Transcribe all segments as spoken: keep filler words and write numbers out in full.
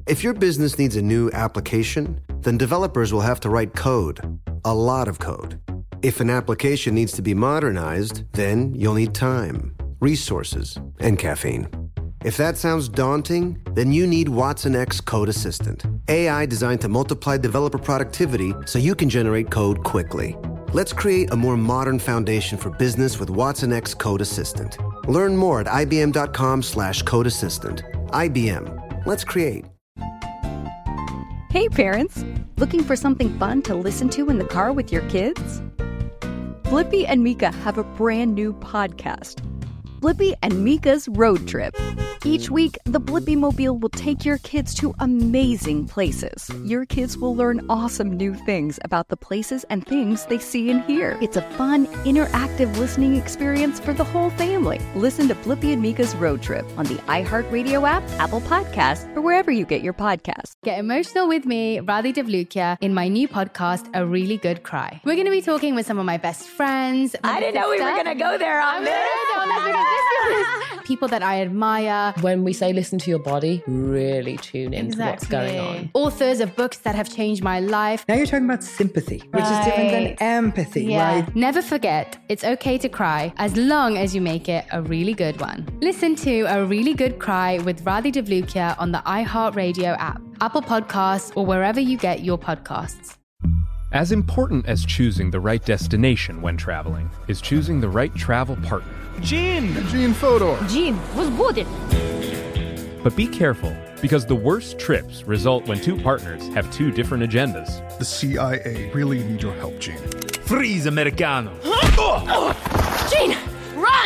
If your business needs a new application, then developers will have to write code, a lot of code. If an application needs to be modernized, then you'll need time, resources, and caffeine. If that sounds daunting, then you need Watson X Code Assistant, A I designed to multiply developer productivity so you can generate code quickly. Let's create a more modern foundation for business with Watson X Code Assistant. Learn more at ibm.com slash code assistant. I B M. Let's create. Hey parents, looking for something fun to listen to in the car with your kids? Blippi and Mika have a brand new podcast, Blippi and Mika's Road Trip. Each week, the Blippi Mobile will take your kids to amazing places. Your kids will learn awesome new things about the places and things they see and hear. It's a fun, interactive listening experience for the whole family. Listen to Blippi and Mika's Road Trip on the iHeartRadio app, Apple Podcasts, or wherever you get your podcasts. Get emotional with me, Radhi Devlukia, in my new podcast, A Really Good Cry. We're going to be talking with some of my best friends. I didn't know we were going to go there on this. People that I admire. When we say listen to your body, really tune into Exactly. what's going on. Authors of books that have changed my life. Now you're talking about sympathy, which Right. is different than empathy, Yeah. right? Never forget, it's okay to cry as long as you make it a really good one. Listen to A Really Good Cry with Radhi Devlukia on the iHeartRadio app, Apple Podcasts, or wherever you get your podcasts. As important as choosing the right destination when traveling is choosing the right travel partner. Gene! Gene Fodor! Gene, was good. But be careful, because the worst trips result when two partners have two different agendas. The C I A really need your help, Gene. Freeze, Americano! Gene, run!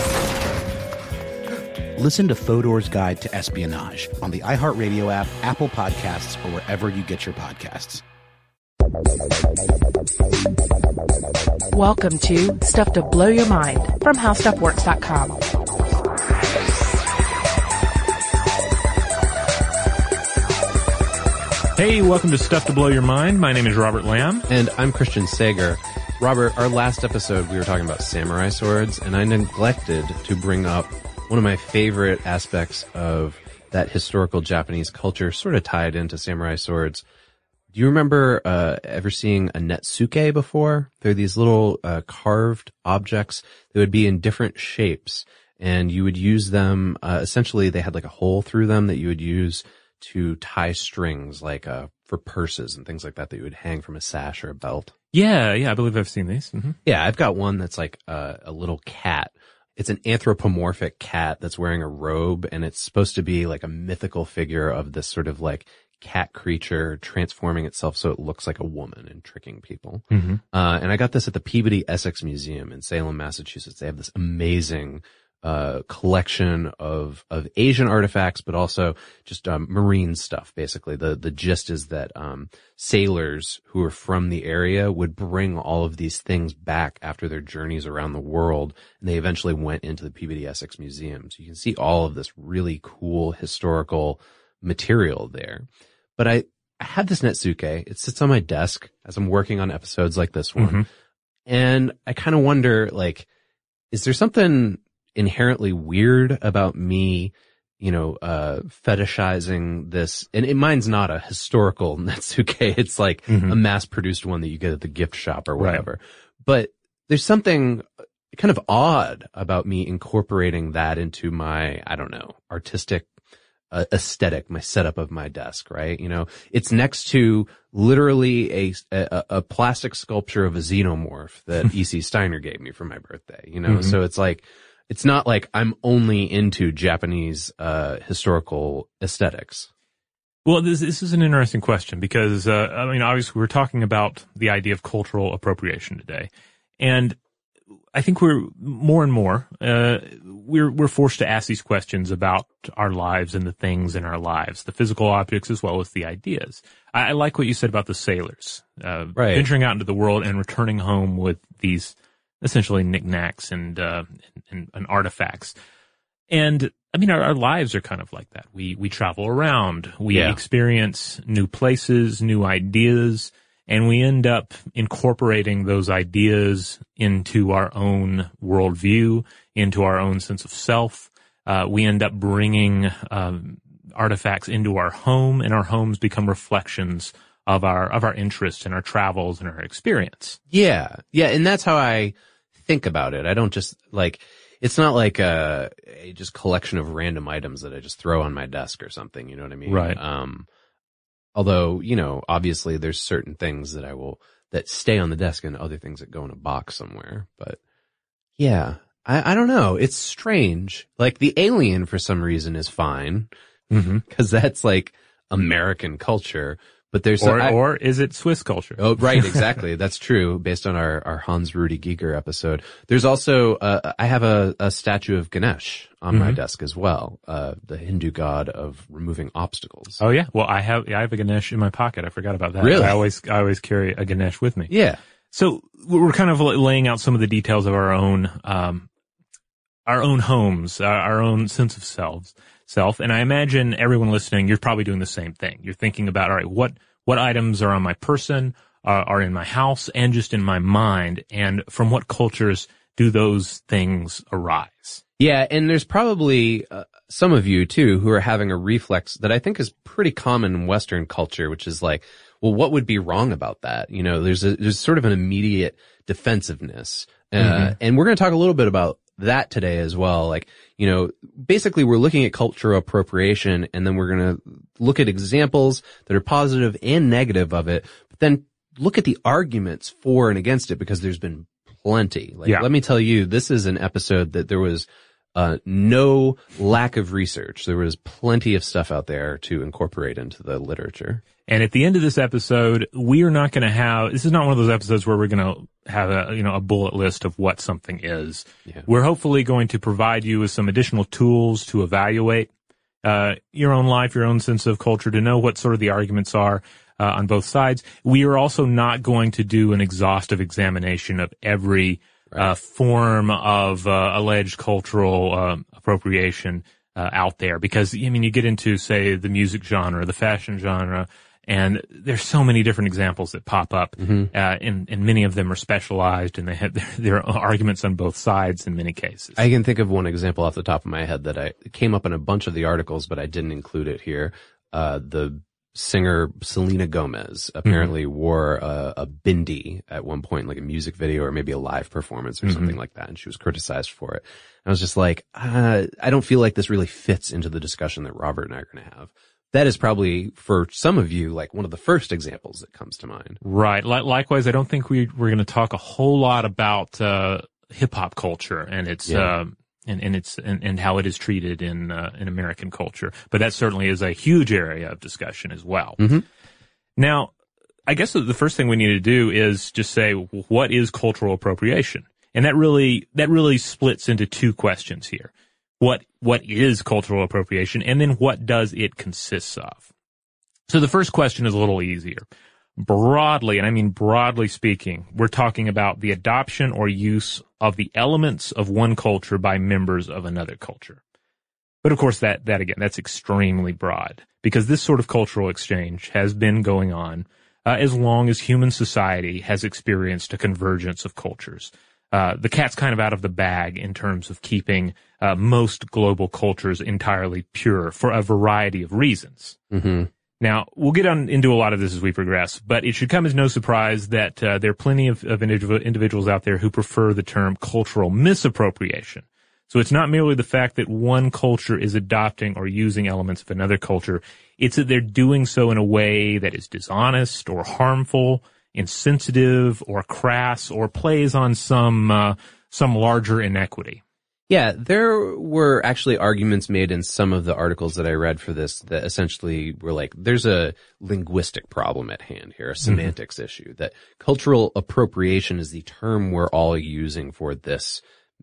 Listen to Fodor's Guide to Espionage on the iHeartRadio app, Apple Podcasts, or wherever you get your podcasts. Welcome to Stuff to Blow Your Mind from How Stuff Works dot com. Hey, welcome to Stuff to Blow Your Mind. My name is Robert Lamb. And I'm Christian Sager. Robert, our last episode we were talking about samurai swords, and I neglected to bring up one of my favorite aspects of that historical Japanese culture, sort of tied into samurai swords. Do you remember uh ever seeing a netsuke before? They're these little uh carved objects that would be in different shapes, and you would use them, uh essentially they had like a hole through them that you would use to tie strings, like uh for purses and things like that that you would hang from a sash or a belt. Yeah, yeah, I believe I've seen these. Mm-hmm. Yeah, I've got one that's like uh, a little cat. It's an anthropomorphic cat that's wearing a robe, and it's supposed to be like a mythical figure of this sort of like cat creature transforming itself so it looks like a woman and tricking people. Mm-hmm. Uh, and I got this at the Peabody Essex Museum in Salem, Massachusetts. They have this amazing uh collection of of Asian artifacts, but also just um, marine stuff. Basically, the the gist is that um sailors who are from the area would bring all of these things back after their journeys around the world, and they eventually went into the Peabody Essex Museum. So you can see all of this really cool historical material there. But I, I have this netsuke. It sits on my desk as I'm working on episodes like this one. Mm-hmm. And I kind of wonder, like, is there something inherently weird about me, you know, uh, fetishizing this? And it, mine's not a historical netsuke. It's like mm-hmm. a mass produced one that you get at the gift shop or whatever. Right. But there's something kind of odd about me incorporating that into my, I don't know, artistic uh, aesthetic, my setup of my desk, right? You know, it's next to literally a, a, a plastic sculpture of a xenomorph that E C Steiner gave me for my birthday, you know? Mm-hmm. So it's like, it's not like I'm only into Japanese, uh, historical aesthetics. Well, this, this is an interesting question because, uh, I mean, obviously we're talking about the idea of cultural appropriation today. And I think we're more and more, uh, we're, we're forced to ask these questions about our lives and the things in our lives, the physical objects as well as the ideas. I, I like what you said about the sailors, uh, right. venturing out into the world and returning home with these essentially knickknacks and, uh, and, and artifacts. And I mean, our, our lives are kind of like that. We, we travel around, we yeah. experience new places, new ideas, and we end up incorporating those ideas into our own worldview, into our own sense of self. Uh, we end up bringing um, artifacts into our home, and our homes become reflections of our of our interests and our travels and our experience. Yeah, yeah, and that's how I think about it. I don't just like it's not like a, a just collection of random items that I just throw on my desk or something. You know what I mean? Right. Um, although you know, obviously, there's certain things that I will that stay on the desk and other things that go in a box somewhere. But yeah, I, I don't know. It's strange. Like the alien, for some reason, is fine because mm-hmm. that's like American culture. But there's or, some, I, or is it Swiss culture? Oh, right, exactly. That's true. Based on our, our Hans Rudy Giger episode, there's also uh, I have a, a statue of Ganesh on mm-hmm. my desk as well, uh, the Hindu god of removing obstacles. Oh yeah, well I have I have a Ganesh in my pocket. I forgot about that. Really? I always I always carry a Ganesh with me. Yeah. So we're kind of laying out some of the details of our own um, our own homes, our, our own sense of selves. Self, and I imagine everyone listening, you're probably doing the same thing. You're thinking about, all right, what, what items are on my person, uh, are in my house, and just in my mind, and from what cultures do those things arise? Yeah, and there's probably uh, some of you, too, who are having a reflex that I think is pretty common in Western culture, which is like, well, what would be wrong about that? You know, there's a, there's sort of an immediate defensiveness. Uh, mm-hmm. And we're going to talk a little bit about that today as well. Like, you know, basically we're looking at cultural appropriation, and then we're going to look at examples that are positive and negative of it, but then look at the arguments for and against it, because there's been plenty. Like, yeah. Let me tell you, this is an episode that there was uh no lack of research. There was plenty of stuff out there to incorporate into the literature. And at the end of this episode, we are not going to have, this is not one of those episodes where we're going to have a, you know, a bullet list of what something is. Yeah. We're hopefully going to provide you with some additional tools to evaluate, uh, your own life, your own sense of culture, to know what sort of the arguments are, uh, on both sides. We are also not going to do an exhaustive examination of every, right. uh, form of, uh, alleged cultural, um, appropriation, uh, out there. Because, I mean, you get into, say, the music genre, the fashion genre, and there's so many different examples that pop up, mm-hmm. uh, and, and many of them are specialized, and they have their, their arguments on both sides in many cases. I can think of one example off the top of my head that I it came up in a bunch of the articles, but I didn't include it here. Uh, the singer Selena Gomez apparently mm-hmm. wore a, a bindi at one point, like a music video or maybe a live performance or mm-hmm. something like that, and she was criticized for it. And I was just like, uh, I don't feel like this really fits into the discussion that Robert and I are going to have. That is probably, for some of you, like one of the first examples that comes to mind. Right. Likewise, I don't think we, we're going to talk a whole lot about uh hip-hop culture and its yeah. uh, and, and its and, and how it is treated in uh, in American culture. But that certainly is a huge area of discussion as well. Mm-hmm. Now, I guess the first thing we need to do is just say, what is cultural appropriation? And that really that really splits into two questions here. What, what is cultural appropriation, and then what does it consist of? So the first question is a little easier. Broadly, and I mean broadly speaking, we're talking about the adoption or use of the elements of one culture by members of another culture. But of course that, that again, that's extremely broad, because this sort of cultural exchange has been going on, uh, as long as human society has experienced a convergence of cultures. Uh, the cat's kind of out of the bag in terms of keeping uh, most global cultures entirely pure for a variety of reasons. Mm-hmm. Now, we'll get on into a lot of this as we progress, but it should come as no surprise that uh, there are plenty of, of individuals out there who prefer the term cultural misappropriation. So it's not merely the fact that one culture is adopting or using elements of another culture. It's that they're doing so in a way that is dishonest or harmful, insensitive or crass, or plays on some uh, some larger inequity. Yeah, there were actually arguments made in some of the articles that I read for this that essentially were like, there's a linguistic problem at hand here, a semantics mm-hmm. issue, that cultural appropriation is the term we're all using for this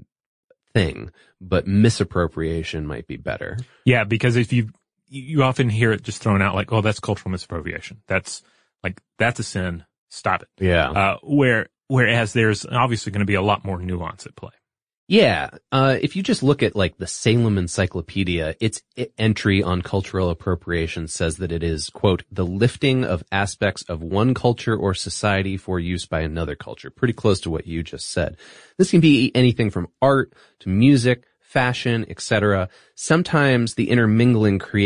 thing, but misappropriation might be better. Yeah, because if you you often hear it just thrown out like, oh, that's cultural misappropriation. That's like, that's a sin. Stop it. Yeah. Uh, where, whereas there's obviously going to be a lot more nuance at play. Yeah. Uh, if you just look at like the Salem Encyclopedia, its entry on cultural appropriation says that it is, quote, the lifting of aspects of one culture or society for use by another culture. Pretty close to what you just said. This can be anything from art to music, fashion, et cetera. Sometimes the intermingling creates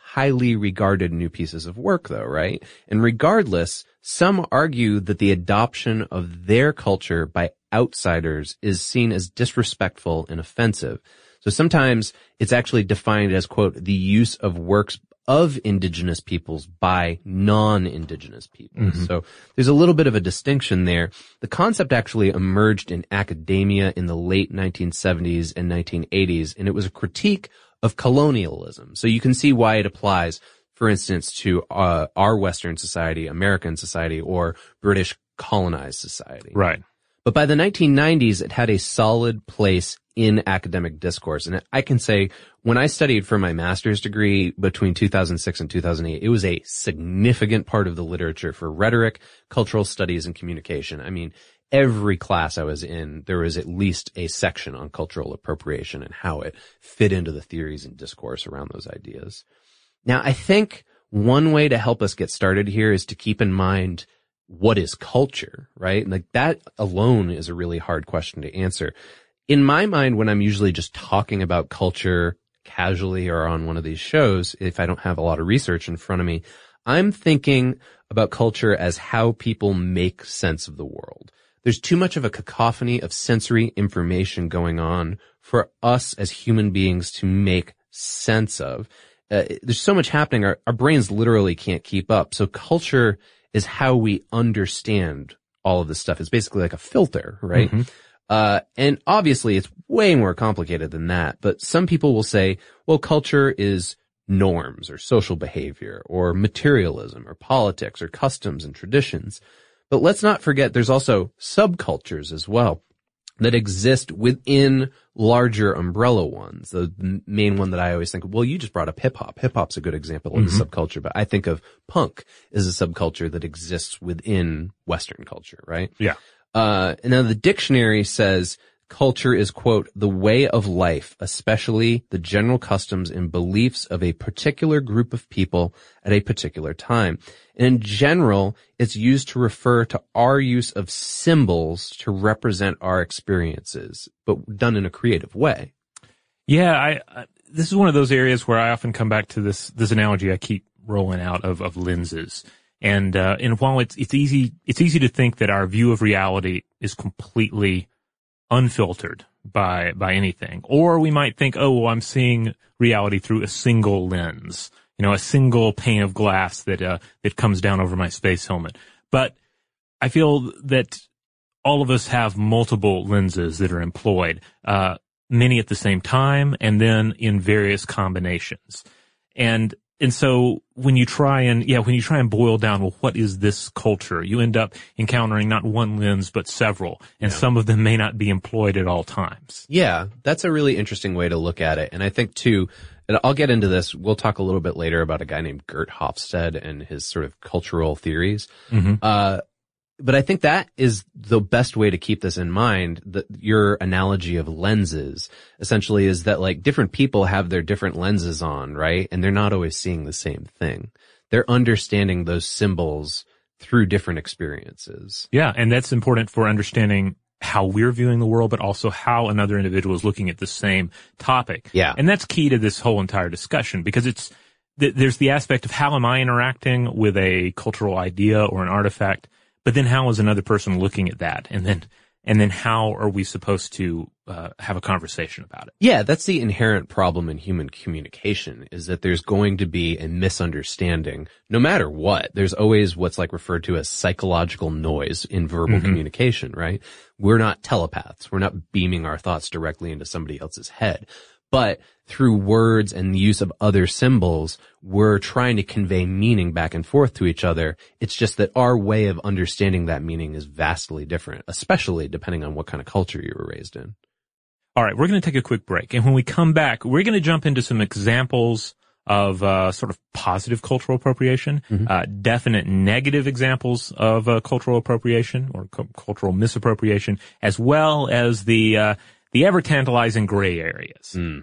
highly regarded new pieces of work, though, right? And regardless, some argue that the adoption of their culture by outsiders is seen as disrespectful and offensive. So sometimes it's actually defined as, quote, the use of works of indigenous peoples by non-indigenous peoples. Mm-hmm. So there's a little bit of a distinction there. The concept actually emerged in academia in the late nineteen seventies and nineteen eighties, and it was a critique of colonialism. So you can see why it applies, for instance, to uh, our Western society, American society, or British colonized society. Right. But by the nineteen nineties, it had a solid place in academic discourse. And I can say, when I studied for my master's degree between two thousand six and two thousand eight, it was a significant part of the literature for rhetoric, cultural studies, and communication. I mean, every class I was in, there was at least a section on cultural appropriation and how it fit into the theories and discourse around those ideas. Now, I think one way to help us get started here is to keep in mind, what is culture, right? Like, that alone is a really hard question to answer. In my mind, when I'm usually just talking about culture casually or on one of these shows, if I don't have a lot of research in front of me, I'm thinking about culture as how people make sense of the world. There's too much of a cacophony of sensory information going on for us as human beings to make sense of. Uh, there's so much happening, our, our brains literally can't keep up. So culture is how we understand all of this stuff. It's basically like a filter, right? Mm-hmm. Uh, and obviously it's way more complicated than that, but some people will say, well, culture is norms or social behavior or materialism or politics or customs and traditions. But let's not forget there's also subcultures as well that exist within larger umbrella ones. The main one that I always think of, well, you just brought up hip hop. Hip hop's a good example of mm-hmm. a subculture, but I think of punk as a subculture that exists within Western culture, right? Yeah. Uh, and now the dictionary says culture is, quote, the way of life, especially the general customs and beliefs of a particular group of people at a particular time. And in general, it's used to refer to our use of symbols to represent our experiences, but done in a creative way. Yeah, I, I this is one of those areas where I often come back to this this analogy I keep rolling out of of lenses. And, uh, and while it's, it's easy, it's easy to think that our view of reality is completely unfiltered by, by anything. Or we might think, oh, well, I'm seeing reality through a single lens, you know, a single pane of glass that, uh, that comes down over my space helmet. But I feel that all of us have multiple lenses that are employed, uh, many at the same time and then in various combinations. And, And so when you try and, yeah, when you try and boil down, well, what is this culture? You end up encountering not one lens, but several. And yeah. some of them may not be employed at all times. Yeah, that's a really interesting way to look at it. And I think too, and I'll get into this, we'll talk a little bit later about a guy named Gert Hofstede and his sort of cultural theories. Mm-hmm. Uh, But I think that is the best way to keep this in mind, that your analogy of lenses essentially is that, like, different people have their different lenses on, right? And they're not always seeing the same thing. They're understanding those symbols through different experiences. Yeah, and that's important for understanding how we're viewing the world, but also how another individual is looking at the same topic. Yeah. And that's key to this whole entire discussion, because it's, th- there's the aspect of how am I interacting with a cultural idea or an artifact. But then how is another person looking at that? And then, and then how are we supposed to, uh, have a conversation about it? Yeah, that's the inherent problem in human communication, is that there's going to be a misunderstanding no matter what. There's always what's like referred to as psychological noise in verbal mm-hmm. communication, right? We're not telepaths. We're not beaming our thoughts directly into somebody else's head. But through words and the use of other symbols, we're trying to convey meaning back and forth to each other. It's just that our way of understanding that meaning is vastly different, especially depending on what kind of culture you were raised in. All right, we're going to take a quick break. And when we come back, we're going to jump into some examples of uh sort of positive cultural appropriation, mm-hmm. uh definite negative examples of uh, cultural appropriation or cu- cultural misappropriation, as well as the uh the ever-tantalizing gray areas. Mm.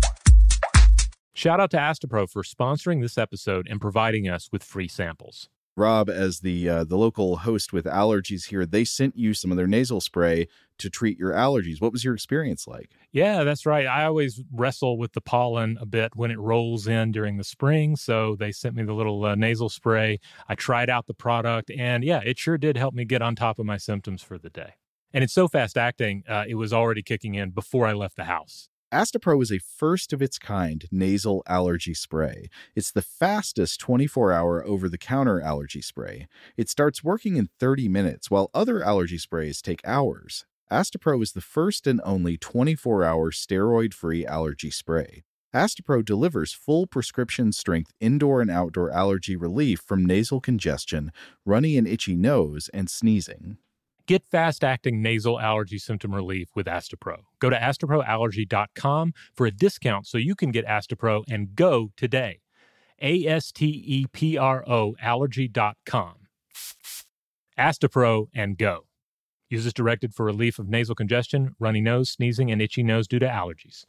Shout out to Astapro for sponsoring this episode and providing us with free samples. Rob, as the uh, the local host with allergies here, they sent you some of their nasal spray to treat your allergies. What was your experience like? Yeah, that's right. I always wrestle with the pollen a bit when it rolls in during the spring, so they sent me the little uh, nasal spray. I tried out the product, and yeah, it sure did help me get on top of my symptoms for the day. And it's so fast-acting, uh, it was already kicking in before I left the house. Astepro is a first-of-its-kind nasal allergy spray. It's the fastest twenty-four hour over-the-counter allergy spray. It starts working in thirty minutes, while other allergy sprays take hours. Astepro is the first and only twenty-four hour steroid-free allergy spray. Astepro delivers full prescription-strength indoor and outdoor allergy relief from nasal congestion, runny and itchy nose, and sneezing. Get fast-acting nasal allergy symptom relief with Astepro. Go to astepro allergy dot com for a discount so you can get Astepro and go today. A S T E P R O allergy dot com. Astepro and go. Use as directed for relief of nasal congestion, runny nose, sneezing, and itchy nose due to allergies.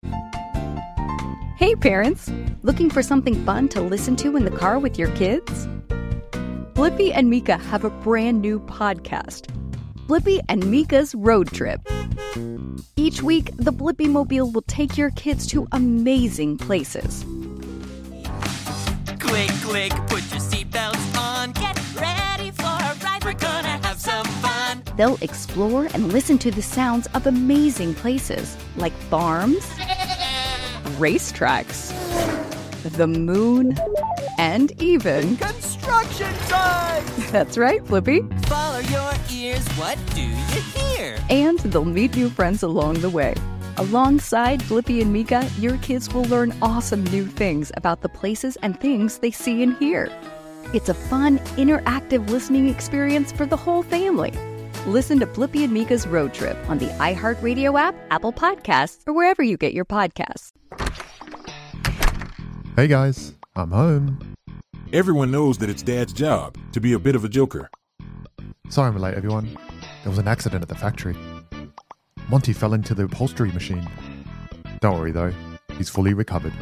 Hey parents, looking for something fun to listen to in the car with your kids? Blippi and Mika have a brand new podcast, Blippi and Mika's Road Trip. Each week, the Blippi Mobile will take your kids to amazing places. Click, click, put your seatbelts on. Get ready for a ride, we're gonna have some fun. They'll explore and listen to the sounds of amazing places like farms, racetracks, the moon, and even construction sites. That's right, Blippi. Follow your ears, what do you hear? And they'll meet new friends along the way. Alongside Blippi and Mika, your kids will learn awesome new things about the places and things they see and hear. It's a fun, interactive listening experience for the whole family. Listen to Blippi and Mika's Road Trip on the iHeartRadio app, Apple Podcasts, or wherever you get your podcasts. Hey guys, I'm home. Everyone knows that it's Dad's job to be a bit of a joker. Sorry I'm late, everyone. There was an accident at the factory. Monty fell into the upholstery machine. Don't worry though, he's fully recovered.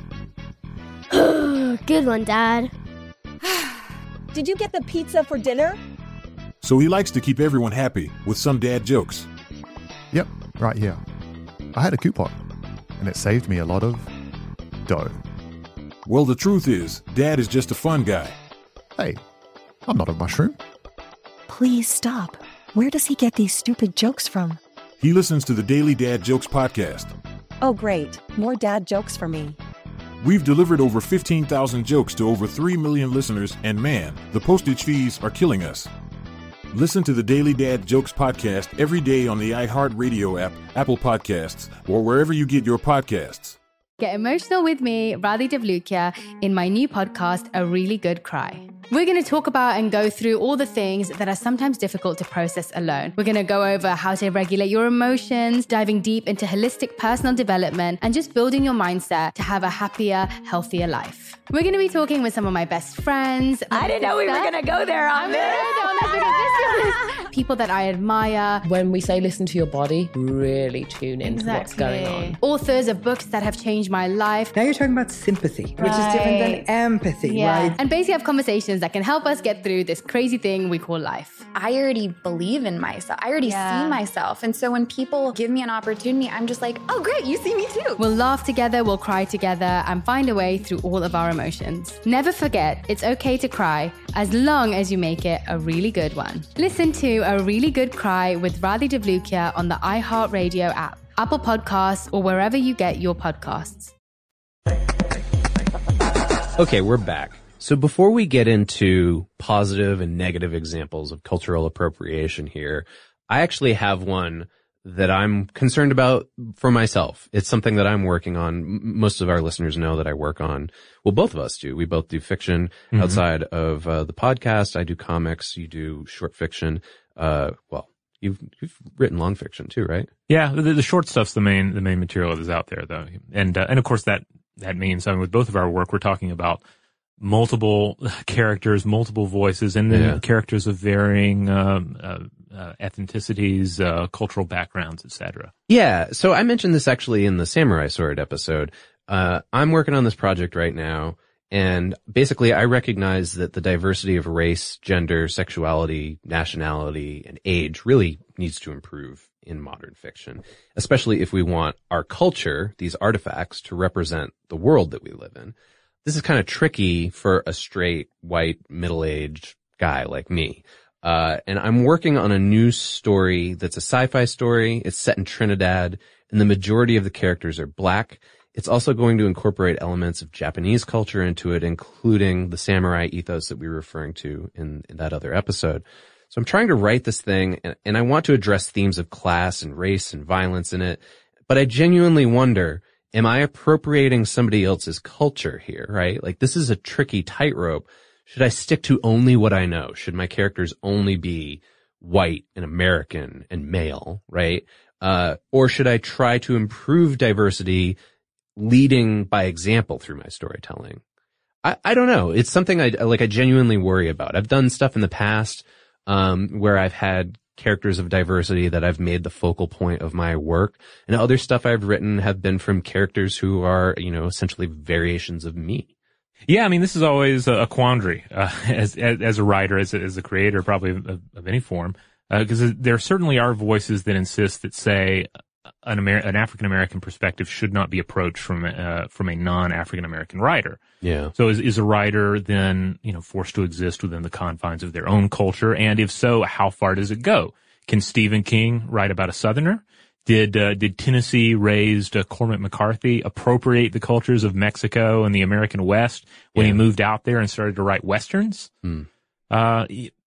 Good one, Dad. Did you get the pizza for dinner? So he likes to keep everyone happy with some dad jokes. Yep, right here. I had a coupon, and it saved me a lot of dough. Well, the truth is, Dad is just a fun guy. Hey, I'm not a mushroom. Please stop. Where does he get these stupid jokes from? He listens to the Daily Dad Jokes podcast. Oh, great. More dad jokes for me. We've delivered over fifteen thousand jokes to over three million listeners, and man, the postage fees are killing us. Listen to the Daily Dad Jokes podcast every day on the iHeartRadio app, Apple Podcasts, or wherever you get your podcasts. Get emotional with me, Radhi Devlukia, in my new podcast, A Really Good Cry. We're going to talk about and go through all the things that are sometimes difficult to process alone. We're going to go over how to regulate your emotions, diving deep into holistic personal development, and just building your mindset to have a happier, healthier life. We're going to be talking with some of my best friends. I didn't know we were going to go there on this. People that I admire. When we say listen to your body, really tune into exactly. what's going on. Authors of books that have changed my life. Now you're talking about sympathy, right. which is different than empathy, yeah. right? And basically have conversations that can help us get through this crazy thing we call life. I already believe in myself. I already yeah. see myself. And so when people give me an opportunity, I'm just like, oh, great, you see me too. We'll laugh together, we'll cry together, and find a way through all of our emotions. Never forget, it's okay to cry, as long as you make it a really good one. Listen to A Really Good Cry with Radhi Devlukia on the iHeartRadio app, Apple Podcasts, or wherever you get your podcasts. Okay, we're back. So before we get into positive and negative examples of cultural appropriation here, I actually have one that I'm concerned about for myself. It's something that I'm working on. Most of our listeners know that I work on, well, both of us do. We both do fiction mm-hmm. outside of uh, the podcast. I do comics. You do short fiction. Uh, well, you've, you've written long fiction too, right? Yeah. The, the short stuff's the main, the main material that is out there though. And, uh, and of course that, that means, I mean, with both of our work, we're talking about multiple characters, multiple voices, and then yeah. characters of varying um, uh, uh, ethnicities, uh, cultural backgrounds, et cetera. Yeah. So I mentioned this actually in the Samurai Sword episode. Uh, I'm working on this project right now, And basically, I recognize that the diversity of race, gender, sexuality, nationality, and age really needs to improve in modern fiction, especially if we want our culture, these artifacts, to represent the world that we live in. This is kind of tricky for a straight, white, middle-aged guy like me. Uh, and I'm working on a new story that's a sci-fi story. It's set in Trinidad, and the majority of the characters are black. It's also going to incorporate elements of Japanese culture into it, including the samurai ethos that we were referring to in, in that other episode. So I'm trying to write this thing, and, and I want to address themes of class and race and violence in it. But I genuinely wonder, am I appropriating somebody else's culture here, right? Like, this is a tricky tightrope. Should I stick to only what I know? Should my characters only be white and American and male, right? Uh, or should I try to improve diversity leading by example through my storytelling? I, I don't know. It's something I, like, I genuinely worry about. I've done stuff in the past Um, where I've had characters of diversity that I've made the focal point of my work, and other stuff I've written have been from characters who are, you know, essentially variations of me. Yeah, I mean, this is always a quandary uh, as, as as a writer, as a, as a creator, probably of, of any form, because uh, there certainly are voices that insist that, say, an, Amer- an African American perspective should not be approached from uh, from a non-African American writer. Yeah. So is, is a writer then, you know, forced to exist within the confines of their own culture? And if so, how far does it go? Can Stephen King write about a Southerner? Did, uh, did Tennessee-raised uh, Cormac McCarthy appropriate the cultures of Mexico and the American West when Yeah. he moved out there and started to write Westerns? Hmm. Uh,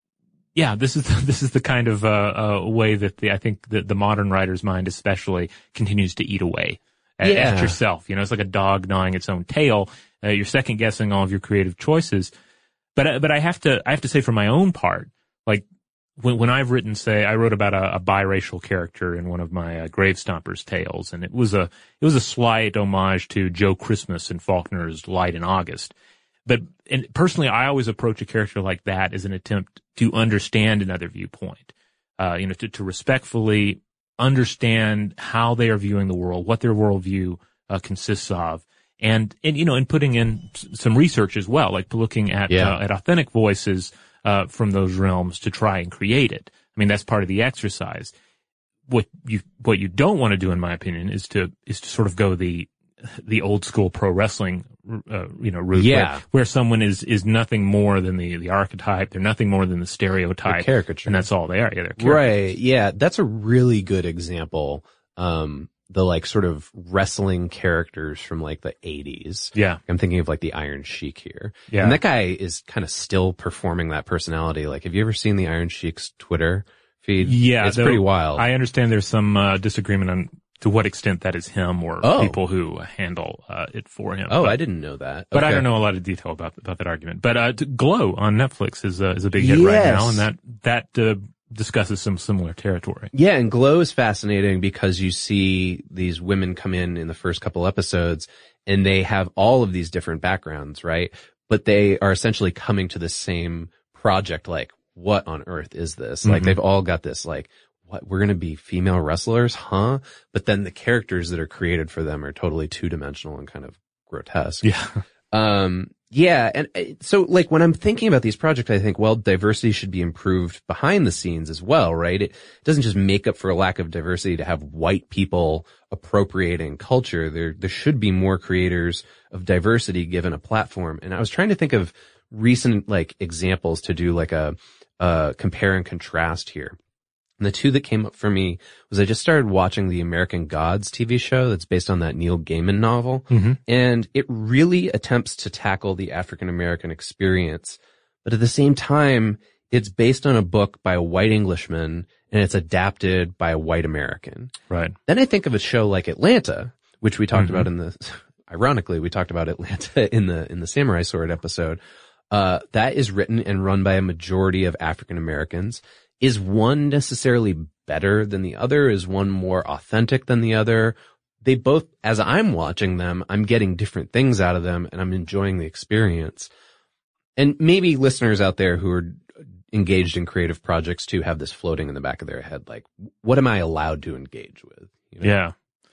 yeah, this is, this is the kind of, uh, uh, way that the, I think the, the modern writer's mind especially continues to eat away at, Yeah. at yourself. You know, it's like a dog gnawing its own tail. Uh, you're second guessing all of your creative choices. But, uh, but I have to, I have to say for my own part, like when, when I've written, say, I wrote about a, a biracial character in one of my uh, Grave Stompers tales, and it was a, it was a slight homage to Joe Christmas and Faulkner's Light in August. But, and personally, I always approach a character like that as an attempt to understand another viewpoint. Uh, you know, to, to respectfully understand how they are viewing the world, what their worldview uh, consists of. And, and, you know, and putting in some research as well, like looking at, Yeah. uh, at authentic voices, uh, from those realms to try and create it. I mean, that's part of the exercise. What you, what you don't want to do, in my opinion, is to, is to sort of go the, the old school pro wrestling, uh, you know, route. Yeah. Where, where someone is, is nothing more than the, the archetype. They're nothing more than the stereotype. They're caricature. And that's all they are. Yeah, they're caricatures. Right. Yeah. That's a really good example. Um, the like sort of wrestling characters from like the eighties. Yeah. I'm thinking of like the Iron Sheik here. Yeah. And that guy is kind of still performing that personality. Like, have you ever seen the Iron Sheik's Twitter feed? Yeah. It's though pretty wild. I understand there's some, uh, disagreement on to what extent that is him or Oh. people who handle, uh, it for him. Oh, but, I didn't know that. But I Okay. don't know a lot of detail about, about that argument. But, uh, Glow on Netflix is, uh, is a big hit right Yes. now. And that, that, uh, discusses some similar territory. Yeah, and Glow is fascinating because you see these women come in in the first couple episodes and they have all of these different backgrounds, right? But they are essentially coming to the same project like, what on earth is this? Like, Mhm. they've all got this like, what, we're going to be female wrestlers, huh? But then the characters that are created for them are totally two-dimensional and kind of grotesque. Yeah. Um, yeah. And uh, so like when I'm thinking about these projects, I think, well, diversity should be improved behind the scenes as well, right? It doesn't just make up for a lack of diversity to have white people appropriating culture. There, there should be more creators of diversity given a platform. And I was trying to think of recent like examples to do like a, uh, compare and contrast here. And the two that came up for me was I just started watching the American Gods T V show that's based on that Neil Gaiman novel. Mhm. And it really attempts to tackle the African American experience. But at the same time, it's based on a book by a white Englishman and it's adapted by a white American. Right. Then I think of a show like Atlanta, which we talked Mhm. about in the, ironically, we talked about Atlanta in the, in the Samurai Sword episode. Uh, that is written and run by a majority of African Americans. Is one necessarily better than the other? Is one more authentic than the other? They both, as I'm watching them, I'm getting different things out of them and I'm enjoying the experience. And maybe listeners out there who are engaged in creative projects too have this floating in the back of their head. Like, what am I allowed to engage with? You know? Yeah.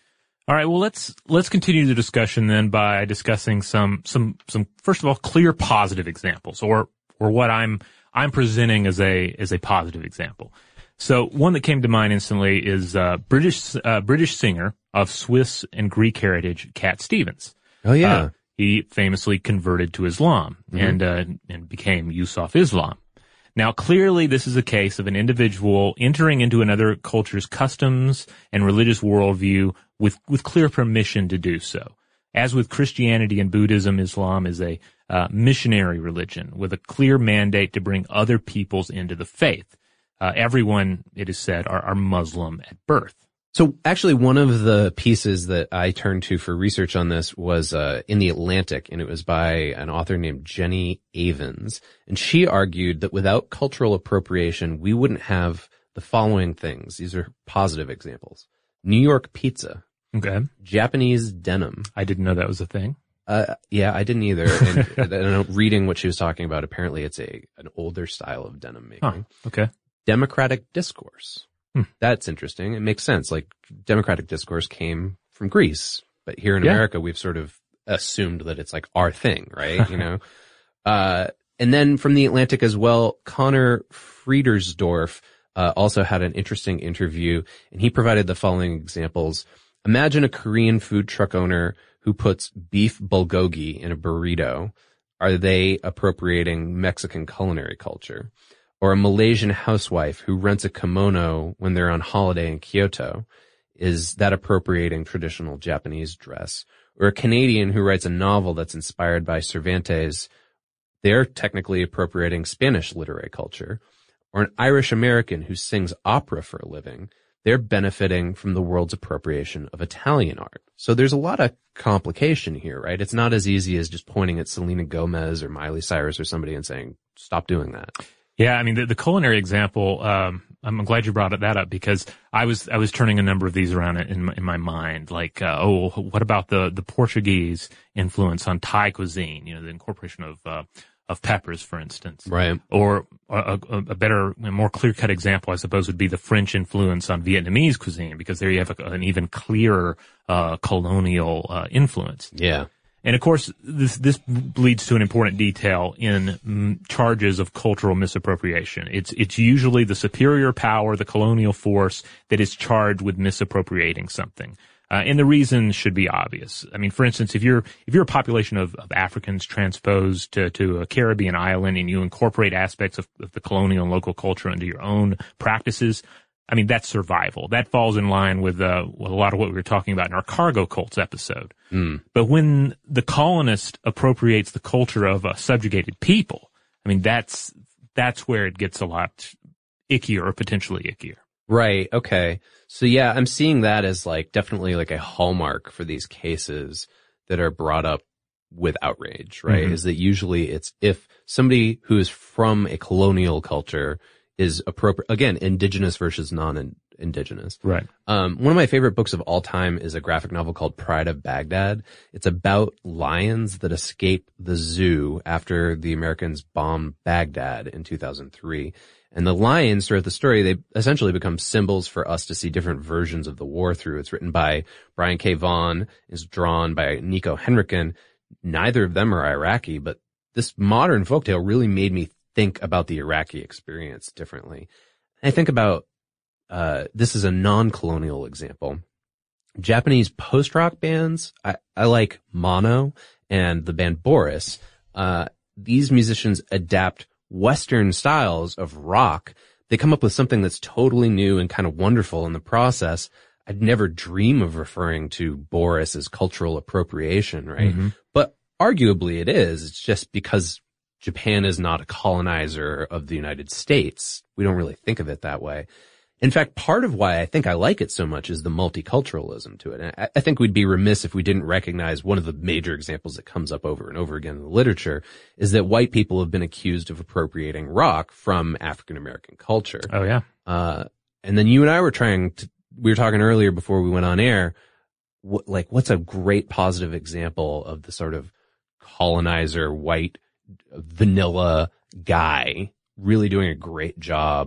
All right, well, let's let's continue the discussion then by discussing some some some first of all clear positive examples, or or what I'm I'm presenting as a as a positive example. So one that came to mind instantly is uh, British uh, British singer of Swiss and Greek heritage, Cat Stevens. Oh yeah, uh, he famously converted to Islam mm-hmm. and uh, and became Yusuf Islam. Now, clearly, this is a case of an individual entering into another culture's customs and religious worldview with, with clear permission to do so. As with Christianity and Buddhism, Islam is a uh, missionary religion with a clear mandate to bring other peoples into the faith. Uh, everyone, it is said, are, are Muslim at birth. So actually one of the pieces that I turned to for research on this was uh in The Atlantic, and it was by an author named Jenny Avens. And she argued that without cultural appropriation, we wouldn't have the following things. These are positive examples. New York pizza. Okay. Japanese denim. I didn't know that was a thing. Uh yeah, I didn't either. And, and reading what she was talking about, apparently it's a an older style of denim making. Huh. Okay. Democratic discourse. Hmm. That's interesting. It makes sense. Like, democratic discourse came from Greece, but here in yeah. America, we've sort of assumed that it's like our thing, right? You know? Uh, and then from The Atlantic as well, Connor Friedersdorf, uh, also had an interesting interview, and he provided the following examples. Imagine a Korean food truck owner who puts beef bulgogi in a burrito. Are they appropriating Mexican culinary culture? Or a Malaysian housewife who rents a kimono when they're on holiday in Kyoto. Is that appropriating traditional Japanese dress? Or a Canadian who writes a novel that's inspired by Cervantes. They're technically appropriating Spanish literary culture. Or an Irish American who sings opera for a living. They're benefiting from the world's appropriation of Italian art. So there's a lot of complication here, right? It's not as easy as just pointing at Selena Gomez or Miley Cyrus or somebody and saying, stop doing that. Yeah, I mean, the, the culinary example, um, I'm glad you brought that up because I was, I was turning a number of these around in my, in my mind. Like, uh, oh, what about the, the Portuguese influence on Thai cuisine? You know, the incorporation of, uh, of peppers, for instance. Right. Or a, a, a better, a more clear-cut example, I suppose, would be the French influence on Vietnamese cuisine because there you have a, an even clearer, uh, colonial, uh, influence. Yeah. And of course, this this leads to an important detail in mm, charges of cultural misappropriation. It's it's usually the superior power, the colonial force, that is charged with misappropriating something. Uh, and the reason should be obvious. I mean, for instance, if you're if you're a population of, of Africans transposed to, to a Caribbean island and you incorporate aspects of, of the colonial and local culture into your own practices, I mean, that's survival. That falls in line with, uh, with a lot of what we were talking about in our cargo cults episode. Mm. But when the colonist appropriates the culture of a subjugated people, I mean, that's, that's where it gets a lot ickier or potentially ickier. Right. Okay. So yeah, I'm seeing that as like definitely like a hallmark for these cases that are brought up with outrage, right? Mm-hmm. Is that usually it's if somebody who is from a colonial culture is appropriate, again, indigenous versus non-indigenous. Right. Um, one of my favorite books of all time is a graphic novel called Pride of Baghdad. It's about lions that escape the zoo after the Americans bombed Baghdad in two thousand three. And the lions throughout the story, they essentially become symbols for us to see different versions of the war through. It's written by Brian K. Vaughan, is drawn by Nico Henriken. Neither of them are Iraqi, but this modern folktale really made me think about the Iraqi experience differently. I think about, uh, this is a non-colonial example. Japanese post-rock bands, I, I like Mono and the band Boris. Uh, these musicians adapt Western styles of rock. They come up with something that's totally new and kind of wonderful in the process. I'd never dream of referring to Boris as cultural appropriation, right? Mm-hmm. But arguably it is. It's just because Japan is not a colonizer of the United States. We don't really think of it that way. In fact, part of why I think I like it so much is the multiculturalism to it. And I, I think we'd be remiss if we didn't recognize one of the major examples that comes up over and over again in the literature is that white people have been accused of appropriating rock from African American culture. Oh, yeah. Uh, and then you and I were trying to, we were talking earlier before we went on air, what, like what's a great positive example of the sort of colonizer, white, vanilla guy really doing a great job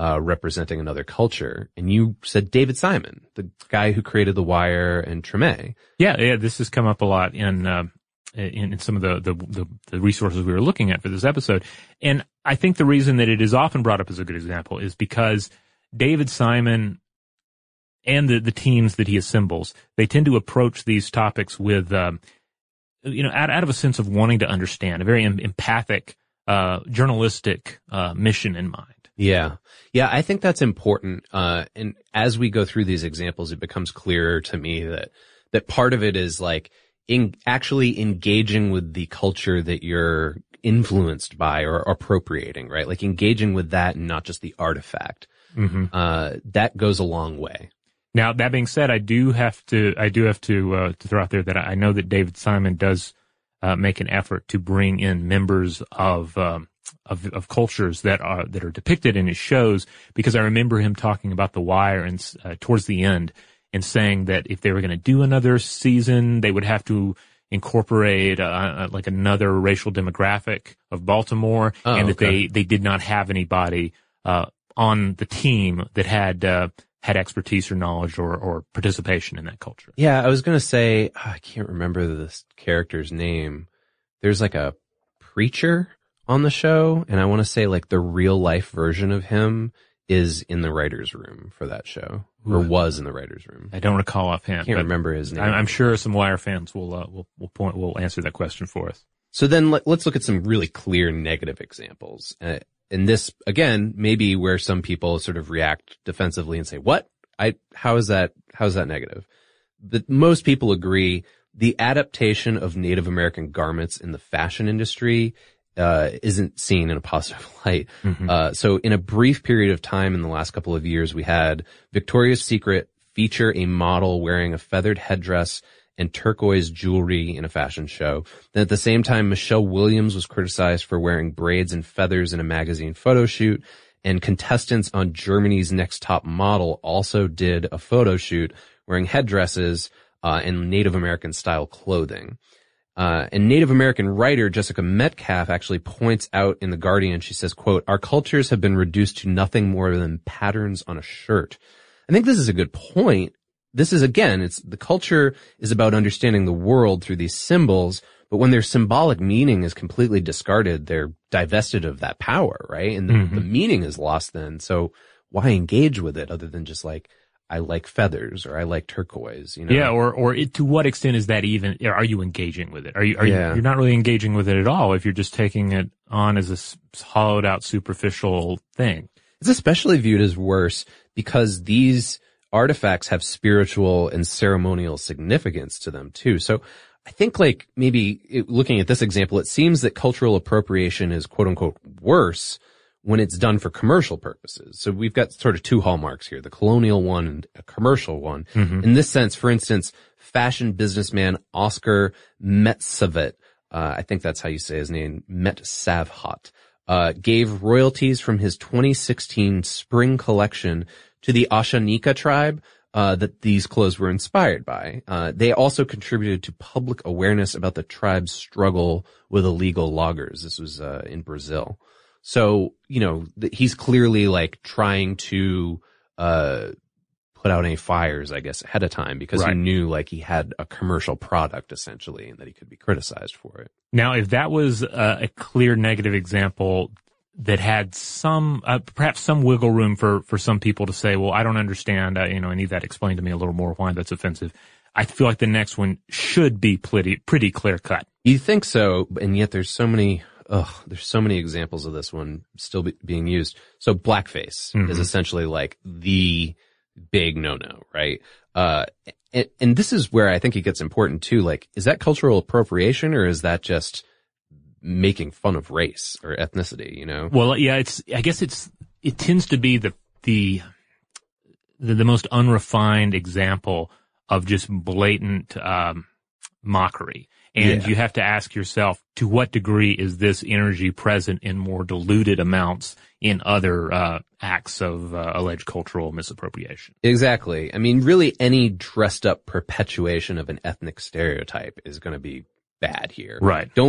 uh, representing another culture. And you said David Simon, the guy who created The Wire and Treme. Yeah, yeah, this has come up a lot in, uh, in, in some of the, the, the, the resources we were looking at for this episode. And I think the reason that it is often brought up as a good example is because David Simon and the, the teams that he assembles, they tend to approach these topics with, um, you know, out, out of a sense of wanting to understand, a very em- empathic, uh, journalistic, uh, mission in mind. Yeah. Yeah, I think that's important. Uh, and as we go through these examples, it becomes clearer to me that, that part of it is like in actually engaging with the culture that you're influenced by or appropriating, right? Like engaging with that and not just the artifact. Mm-hmm. Uh, that goes a long way. Now, that being said, I do have to, I do have to, uh, to throw out there that I know that David Simon does, uh, make an effort to bring in members of, um, of, of cultures that are, that are depicted in his shows, because I remember him talking about The Wire and, uh, towards the end and saying that if they were going to do another season, they would have to incorporate, uh, like another racial demographic of Baltimore, oh, and that okay. they, they did not have anybody, uh, on the team that had, uh, had expertise or knowledge or, or participation in that culture. Yeah, I was going to say, oh, I can't remember this character's name. There's like a preacher on the show, and I want to say like the real life version of him is in the writer's room for that show, or Ooh. was in the writer's room. I don't recall offhand. Can't remember his name. I'm sure some Wire fans will, uh, will, will point, will answer that question for us. So then let, let's look at some really clear negative examples. Uh, And this, again, may be where some people sort of react defensively and say, what? I, how is that, how is that negative? But most people agree the adaptation of Native American garments in the fashion industry, uh, isn't seen in a positive light. Mm-hmm. Uh, so in a brief period of time in the last couple of years, we had Victoria's Secret feature a model wearing a feathered headdress and turquoise jewelry in a fashion show. Then at the same time, Michelle Williams was criticized for wearing braids and feathers in a magazine photo shoot, and contestants on Germany's Next Top Model also did a photo shoot wearing headdresses uh, and Native American style clothing. Uh, and Native American writer Jessica Metcalf actually points out in The Guardian, she says, quote, "Our cultures have been reduced to nothing more than patterns on a shirt." I think this is a good point. This is, again, it's the culture is about understanding the world through these symbols, but when their symbolic meaning is completely discarded, they're divested of that power, right? And the, Mm-hmm. the meaning is lost then. So why engage with it other than just like, I like feathers or I like turquoise, you know? Yeah, or, or it, to what extent is that even, are you engaging with it? Are you, are Yeah. you, you're not really engaging with it at all if you're just taking it on as a s- hollowed out superficial thing. It's especially viewed as worse because these artifacts have spiritual and ceremonial significance to them too. So I think like maybe it, looking at this example, it seems that cultural appropriation is quote unquote worse when it's done for commercial purposes. So we've got sort of two hallmarks here, the colonial one and a commercial one. Mm-hmm. In this sense, for instance, fashion businessman Oscar Metsavit, uh, I think that's how you say his name, Metsavhat, uh, gave royalties from his twenty sixteen spring collection to the Ashanika tribe, uh, that these clothes were inspired by. Uh, they also contributed to public awareness about the tribe's struggle with illegal loggers. This was, uh, in Brazil. So, you know, th- he's clearly like trying to, uh, put out any fires, I guess, ahead of time because Right. he knew like he had a commercial product essentially and that he could be criticized for it. Now, if that was a, a clear negative example that had some, uh, perhaps some wiggle room for, for some people to say, well, I don't understand, uh, you know, I need that explained to me a little more why that's offensive. I feel like the next one should be pretty, pretty clear cut. You think so, and yet there's so many, ugh, there's so many examples of this one still be, being used. So blackface Mhm. is essentially like the big no-no, right? Uh, and, and this is where I think it gets important too. Like, is that cultural appropriation or is that just making fun of race or ethnicity, you know? Well, yeah, it's, I guess it's, it tends to be the, the, the, the most unrefined example of just blatant, um, mockery. And Yeah. you have to ask yourself, to what degree is this energy present in more diluted amounts in other, uh, acts of, uh, alleged cultural misappropriation? Exactly. I mean, really any dressed up perpetuation of an ethnic stereotype is going to be bad here. Right. Don't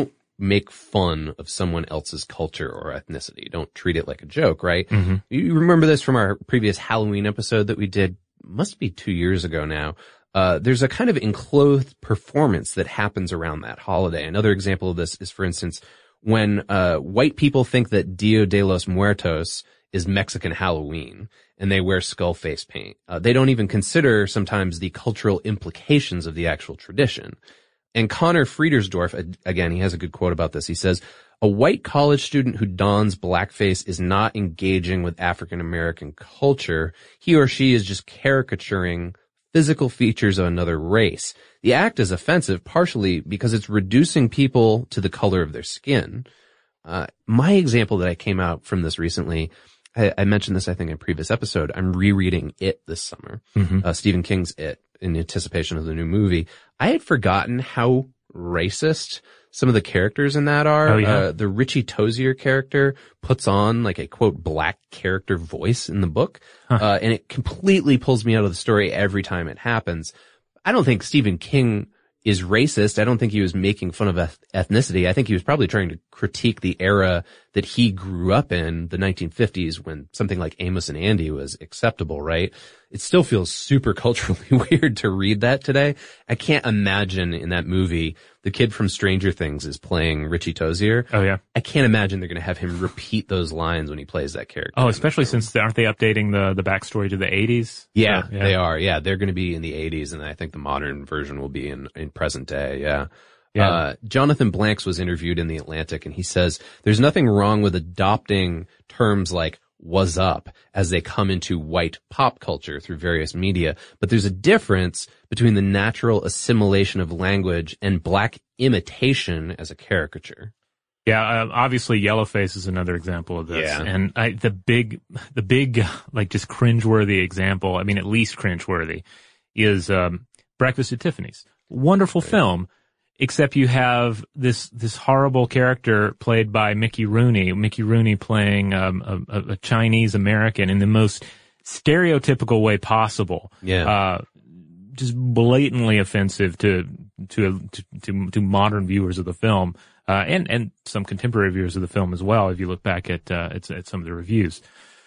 make fun of someone else's culture or ethnicity. Don't treat it like a joke, right? Mm-hmm. You remember this from our previous Halloween episode that we did, must be two years ago now. Uh, there's a kind of enclosed performance that happens around that holiday. Another example of this is, for instance, when uh white people think that Dia de los Muertos is Mexican Halloween and they wear skull face paint. Uh, they don't even consider sometimes the cultural implications of the actual tradition. And Connor Friedersdorf, again, he has a good quote about this. He says, a white college student who dons blackface is not engaging with African American culture. He or she is just caricaturing physical features of another race. The act is offensive partially because it's reducing people to the color of their skin. Uh, my example that I came out from this recently, I, I mentioned this, I think, in a previous episode. I'm rereading It this summer, mm-hmm. uh, Stephen King's It, in anticipation of the new movie. I had forgotten how racist some of the characters in that are. Oh, yeah. Uh, the Richie Tozier character puts on like a quote black character voice in the book. Huh. Uh, and it completely pulls me out of the story every time it happens. I don't think Stephen King is racist. I don't think he was making fun of eth- ethnicity. I think he was probably trying to critique the era that he grew up in, the nineteen fifties, when something like Amos and Andy was acceptable, right? It still feels super culturally weird to read that today. I can't imagine in that movie, the kid from Stranger Things is playing Richie Tozier. Oh, yeah. I can't imagine they're going to have him repeat those lines when he plays that character. Oh, especially since, aren't they updating the, the backstory to the eighties? Yeah, so, yeah, they are. Yeah, they're going to be in the eighties, and I think the modern version will be in, in present day. Yeah. Yeah. Uh, Jonathan Blanks was interviewed in The Atlantic, and he says, there's nothing wrong with adopting terms like was up as they come into white pop culture through various media, but there's a difference between the natural assimilation of language and black imitation as a caricature. Yeah, uh, obviously Yellowface is another example of this. Yeah. And I, the big, the big, like just cringeworthy example, I mean, at least cringeworthy, is um, Breakfast at Tiffany's. Wonderful right. film. Except you have this this horrible character played by Mickey Rooney. Mickey Rooney playing um, a, a Chinese American in the most stereotypical way possible. Yeah, uh, just blatantly offensive to to to to, to modern viewers of the film, uh, and and some contemporary viewers of the film as well. If you look back at uh, at, at some of the reviews,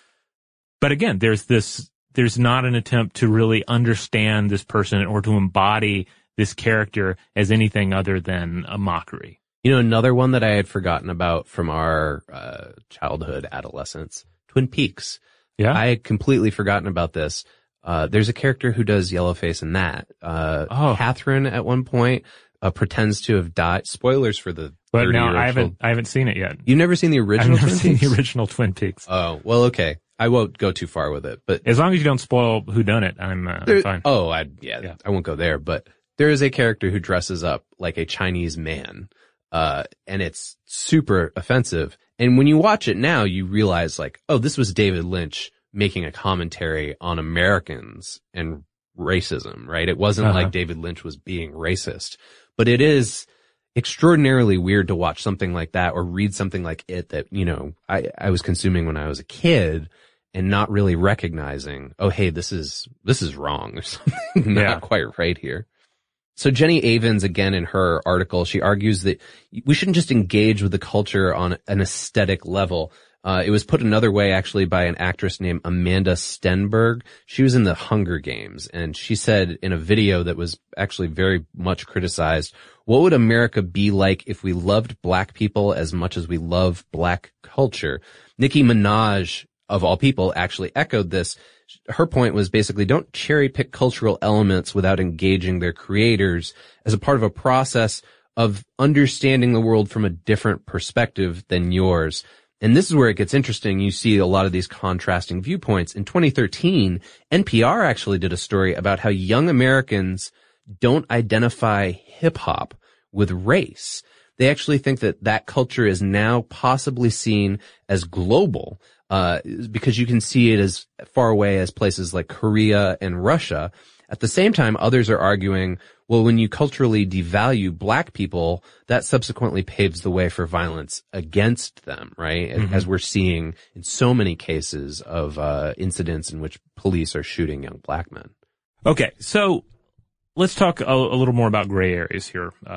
but again, there's this there's not an attempt to really understand this person or to embody this character as anything other than a mockery. You know, another one that I had forgotten about from our uh, childhood, adolescence, Twin Peaks. Yeah. I had completely forgotten about this. Uh, there's a character who does Yellowface in that. Uh, oh. Catherine at one point uh, pretends to have died. Spoilers for the But now thirty-year-old I haven't, I haven't seen it yet. You've never seen the original I've never Twin seen Peaks? the original Twin Peaks. Oh, well, okay. I won't go too far with it, but. As long as you don't spoil whodunit, I'm, uh, there, I'm fine. Oh, I, yeah, yeah, I won't go there, but. There is a character who dresses up like a Chinese man, uh, and it's super offensive. And when you watch it now, you realize like, oh, this was David Lynch making a commentary on Americans and racism, right? It wasn't uh-huh. like David Lynch was being racist, but it is extraordinarily weird to watch something like that or read something like it that, you know, I, I was consuming when I was a kid and not really recognizing, oh, hey, this is, this is wrong. There's something not yeah. quite right here. So Jenny Avens, again, in her article, she argues that we shouldn't just engage with the culture on an aesthetic level. Uh, it was put another way, actually, by an actress named Amanda Stenberg. She was in the Hunger Games, and she said in a video that was actually very much criticized, what would America be like if we loved black people as much as we love black culture? Nicki Minaj, of all people, actually echoed this. Her point was basically don't cherry pick cultural elements without engaging their creators as a part of a process of understanding the world from a different perspective than yours. And this is where it gets interesting. You see a lot of these contrasting viewpoints. In twenty thirteen, N P R actually did a story about how young Americans don't identify hip hop with race. They actually think that that culture is now possibly seen as global. Uh, because you can see it as far away as places like Korea and Russia. At the same time, others are arguing, well, when you culturally devalue black people, that subsequently paves the way for violence against them, right? Mm-hmm. As we're seeing in so many cases of, uh, incidents in which police are shooting young black men. Okay. So let's talk a, a little more about gray areas here. Um,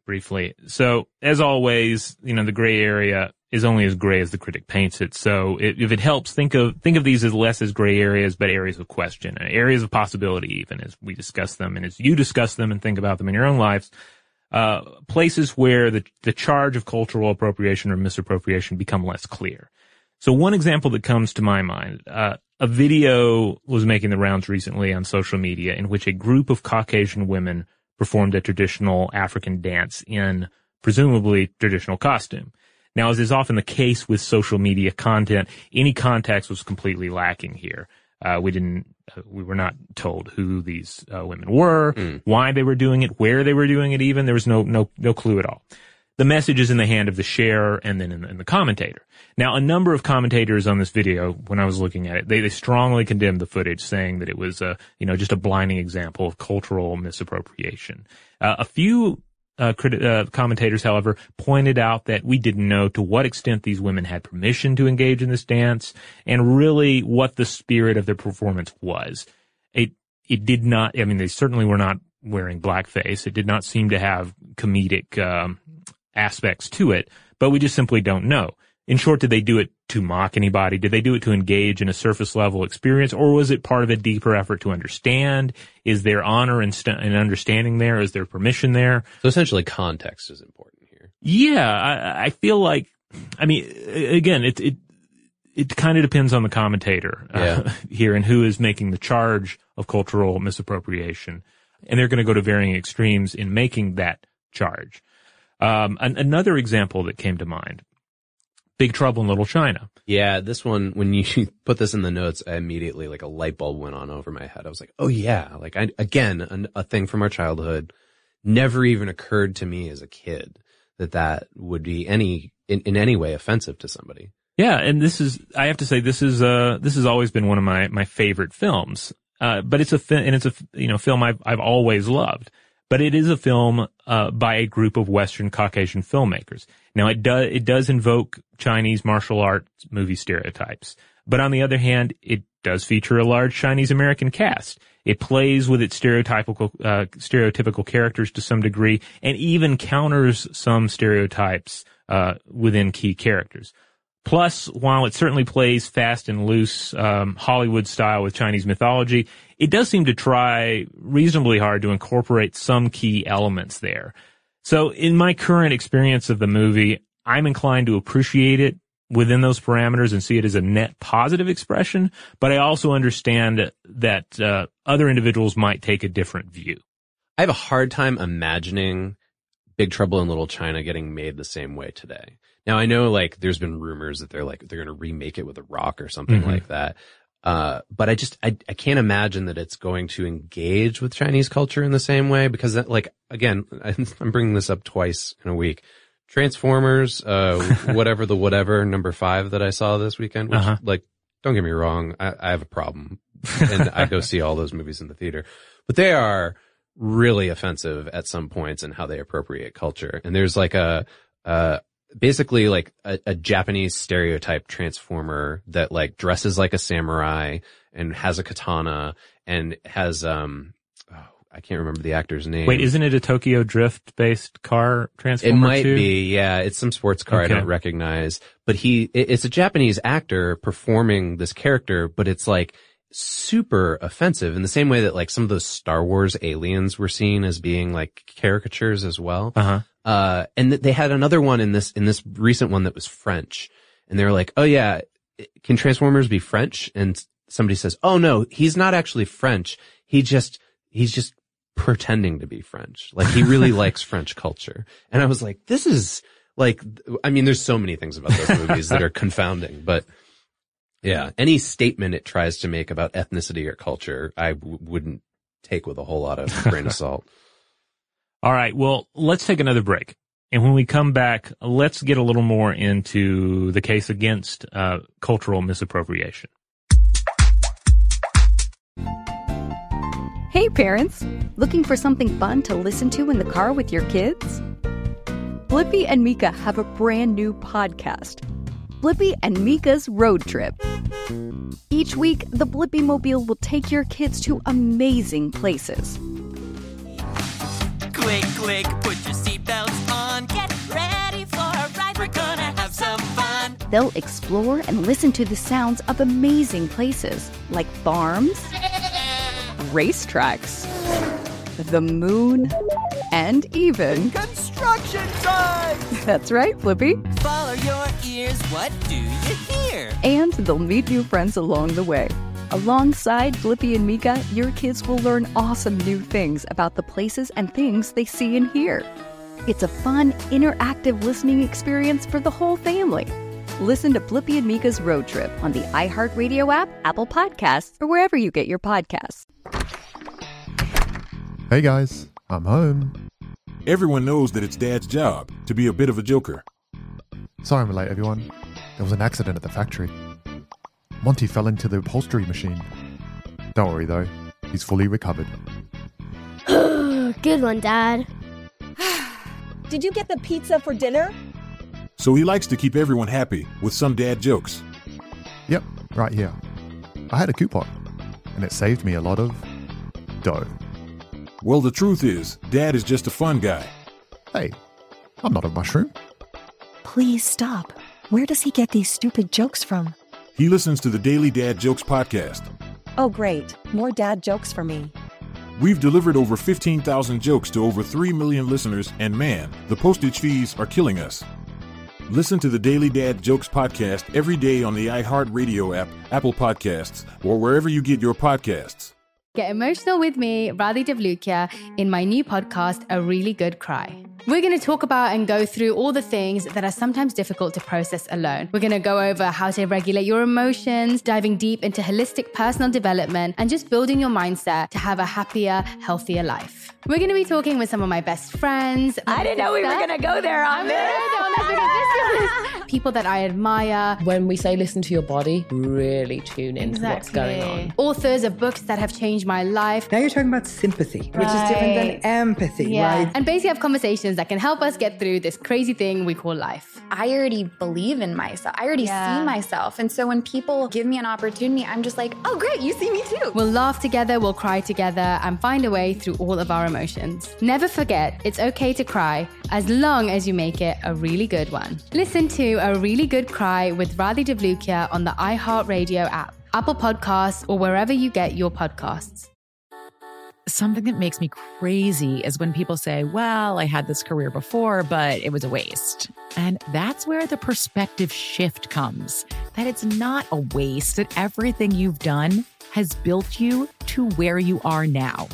briefly. So, as always, you know, the gray area is only as gray as the critic paints it. So, it, if it helps, think of think of these as less as gray areas, but areas of question, areas of possibility, even as we discuss them and as you discuss them and think about them in your own lives. Uh, places where the the charge of cultural appropriation or misappropriation become less clear. So, one example that comes to my mind, uh, a video was making the rounds recently on social media in which a group of Caucasian women performed a traditional African dance in presumably traditional costume. Now, as is often the case with social media content, any context was completely lacking here. Uh, we didn't, uh, we were not told who these uh, women were, mm. why they were doing it, where they were doing it even. There was no, no, no clue at all. The message is in the hand of the sharer and then in the, in the commentator. Now, a number of commentators on this video, when I was looking at it, they, they strongly condemned the footage, saying that it was, uh, you know, just a blinding example of cultural misappropriation. Uh, a few uh, crit- uh, commentators, however, pointed out that we didn't know to what extent these women had permission to engage in this dance and really what the spirit of their performance was. It, it did not, I mean, they certainly were not wearing blackface. It did not seem to have comedic, um, aspects to it, but we just simply don't know. In short, did they do it to mock anybody? Did they do it to engage in a surface level experience, or was it part of a deeper effort to understand? Is there honor and, st- and understanding there? Is there permission there? So essentially context is important here. Yeah, I, I feel like, I mean, again, it, it, it kind of depends on the commentator uh, yeah. here and who is making the charge of cultural misappropriation. And they're going to go to varying extremes in making that charge. Um, an, another example that came to mind, Big Trouble in Little China. Yeah, this one, when you put this in the notes, I immediately, like a light bulb went on over my head. I was like, oh yeah, like I, again, an, a thing from our childhood. Never even occurred to me as a kid that that would be any, in, in any way offensive to somebody. Yeah, and this is, I have to say, this is, uh, this has always been one of my, my favorite films. Uh, but it's a, fi- and it's a, you know, film I've, I've always loved. But it is a film uh by a group of Western Caucasian filmmakers. Now, it does it does invoke Chinese martial arts movie stereotypes. But on the other hand, it does feature a large Chinese American cast. It plays with its stereotypical uh, stereotypical characters to some degree, and even counters some stereotypes uh within key characters. Plus, while it certainly plays fast and loose um Hollywood style with Chinese mythology, it does seem to try reasonably hard to incorporate some key elements there. So in my current experience of the movie, I'm inclined to appreciate it within those parameters and see it as a net positive expression, but I also understand that uh, other individuals might take a different view. I have a hard time imagining Big Trouble in Little China getting made the same way today. Now, I know, like, there's been rumors that they're like, they're going to remake it with a rock or something mm-hmm. like that. Uh, but I just, I, I can't imagine that it's going to engage with Chinese culture in the same way because, that, like, again, I'm bringing this up twice in a week. Transformers, uh, whatever the whatever, number five that I saw this weekend, which, uh-huh. like, don't get me wrong, I, I have a problem. And I go see all those movies in the theater. But they are really offensive at some points in how they appropriate culture. And there's like a, uh, basically like a, a Japanese stereotype transformer that like dresses like a samurai and has a katana and has, um, oh, I can't remember the actor's name. Wait, isn't it a Tokyo Drift based car transformer? It might too? be. Yeah. It's some sports car okay. I don't recognize, but he, it, it's a Japanese actor performing this character, but it's like super offensive in the same way that like some of those Star Wars aliens were seen as being like caricatures as well. Uh-huh. Uh, and th- they had another one in this, in this recent one that was French. And they were like, oh yeah, can Transformers be French? And somebody says, oh no, he's not actually French. He just, he's just pretending to be French. Like he really likes French culture. And I was like, this is like, I mean, there's so many things about those movies that are confounding, but yeah, any statement it tries to make about ethnicity or culture, I w- wouldn't take with a whole lot of grain of salt. All right, well, let's take another break. And when we come back, let's get a little more into the case against uh, cultural misappropriation. Hey, parents! Looking for something fun to listen to in the car with your kids? Blippi and Mika have a brand new podcast, Blippi and Mika's Road Trip. Each week, the Blippi Mobile will take your kids to amazing places. Click, click, put your seatbelts They'll explore and listen to the sounds of amazing places like farms, racetracks, the moon, and even construction sites! That's right, Blippi. Follow your ears, what do you hear? And they'll meet new friends along the way. Alongside Blippi and Mika, your kids will learn awesome new things about the places and things they see and hear. It's a fun, interactive listening experience for the whole family. Listen to Blippi and Mika's Road Trip on the iHeartRadio app, Apple Podcasts, or wherever you get your podcasts. Hey guys, I'm home. Everyone knows that it's Dad's job to be a bit of a joker. Sorry I'm late, everyone. There was an accident at the factory. Monty fell into the upholstery machine. Don't worry though, he's fully recovered. Good one, Dad. Did you get the pizza for dinner? So he likes to keep everyone happy with some dad jokes. Yep, right here. I had a coupon, and it saved me a lot of dough. Well, the truth is, Dad is just a fun guy. Hey, I'm not a mushroom. Please stop. Where does he get these stupid jokes from? He listens to the Daily Dad Jokes podcast. Oh, great. More dad jokes for me. We've delivered over fifteen thousand jokes to over three million listeners, and man, the postage fees are killing us. Listen to the Daily Dad Jokes podcast every day on the iHeartRadio app, Apple Podcasts, or wherever you get your podcasts. Get emotional with me, Radhi Devlukia, in my new podcast, A Really Good Cry. We're going to talk about and go through all the things that are sometimes difficult to process alone. We're going to go over how to regulate your emotions, diving deep into holistic personal development, and just building your mindset to have a happier, healthier life. We're going to be talking with some of my best friends. I didn't know we were going to go there on this. People that I admire. When we say listen to your body, really tune into Exactly. what's going on. Authors of books that have changed my life. Now you're talking about sympathy, which is different than empathy, Yeah. right? And basically have conversations that can help us get through this crazy thing we call life. I already believe in myself. I already Yeah. see myself. And so when people give me an opportunity, I'm just like, oh, great, you see me too. We'll laugh together, we'll cry together, and find a way through all of our emotions. Never forget, it's okay to cry, as long as you make it a really good one. Listen to A Really Good Cry with Radhi Devlukia on the iHeartRadio app, Apple Podcasts, or wherever you get your podcasts. Something that makes me crazy is when people say, well, I had this career before, but it was a waste. And that's where the perspective shift comes, that it's not a waste, that everything you've done has built you to where you are now.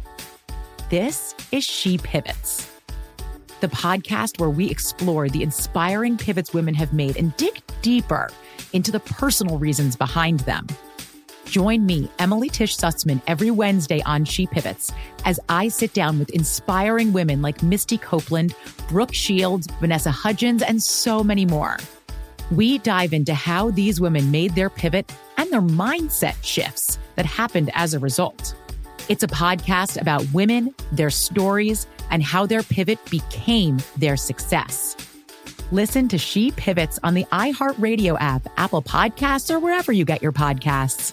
This is She Pivots, the podcast where we explore the inspiring pivots women have made and dig deeper into the personal reasons behind them. Join me, Emily Tish Sussman, every Wednesday on She Pivots as I sit down with inspiring women like Misty Copeland, Brooke Shields, Vanessa Hudgens, and so many more. We dive into how these women made their pivot and their mindset shifts that happened as a result. It's a podcast about women, their stories, and how their pivot became their success. Listen to She Pivots on the iHeartRadio app, Apple Podcasts, or wherever you get your podcasts.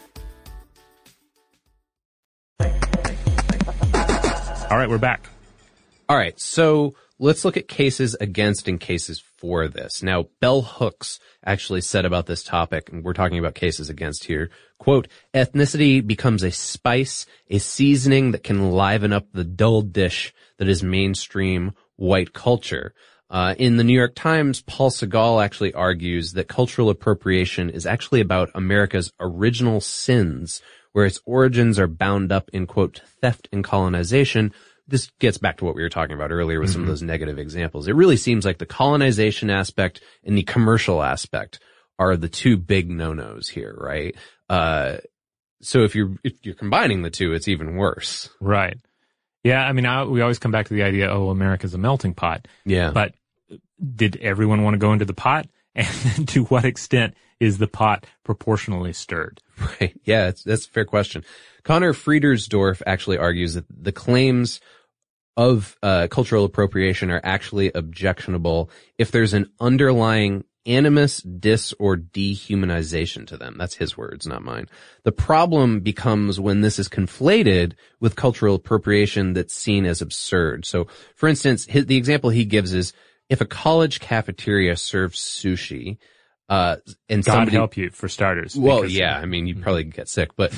All right, we're back. All right, so let's look at cases against and cases for this. Now, Bell Hooks actually said about this topic, and we're talking about cases against here, quote, ethnicity becomes a spice, a seasoning that can liven up the dull dish that is mainstream white culture. Uh, in the New York Times, Paul Segal actually argues that cultural appropriation is actually about America's original sins, where its origins are bound up in, quote, theft and colonization. This gets back to what we were talking about earlier with mm-hmm. some of those negative examples. It really seems like the colonization aspect and the commercial aspect are the two big no-nos here, right? Uh, so if you're, if you're combining the two, it's even worse. Right. Yeah. I mean, I, we always come back to the idea, oh, America's a melting pot. Yeah. But did everyone want to go into the pot? And to what extent is the pot proportionally stirred? Right. Yeah, that's, that's a fair question. Connor Friedersdorf actually argues that the claims of uh, cultural appropriation are actually objectionable if there's an underlying animus, dis, or dehumanization to them. That's his words, not mine. The problem becomes when this is conflated with cultural appropriation that's seen as absurd. So, for instance, his, the example he gives is if a college cafeteria serves sushi, Uh, and God somebody, help you, for starters. Well, yeah, I mean, you'd probably get sick, but,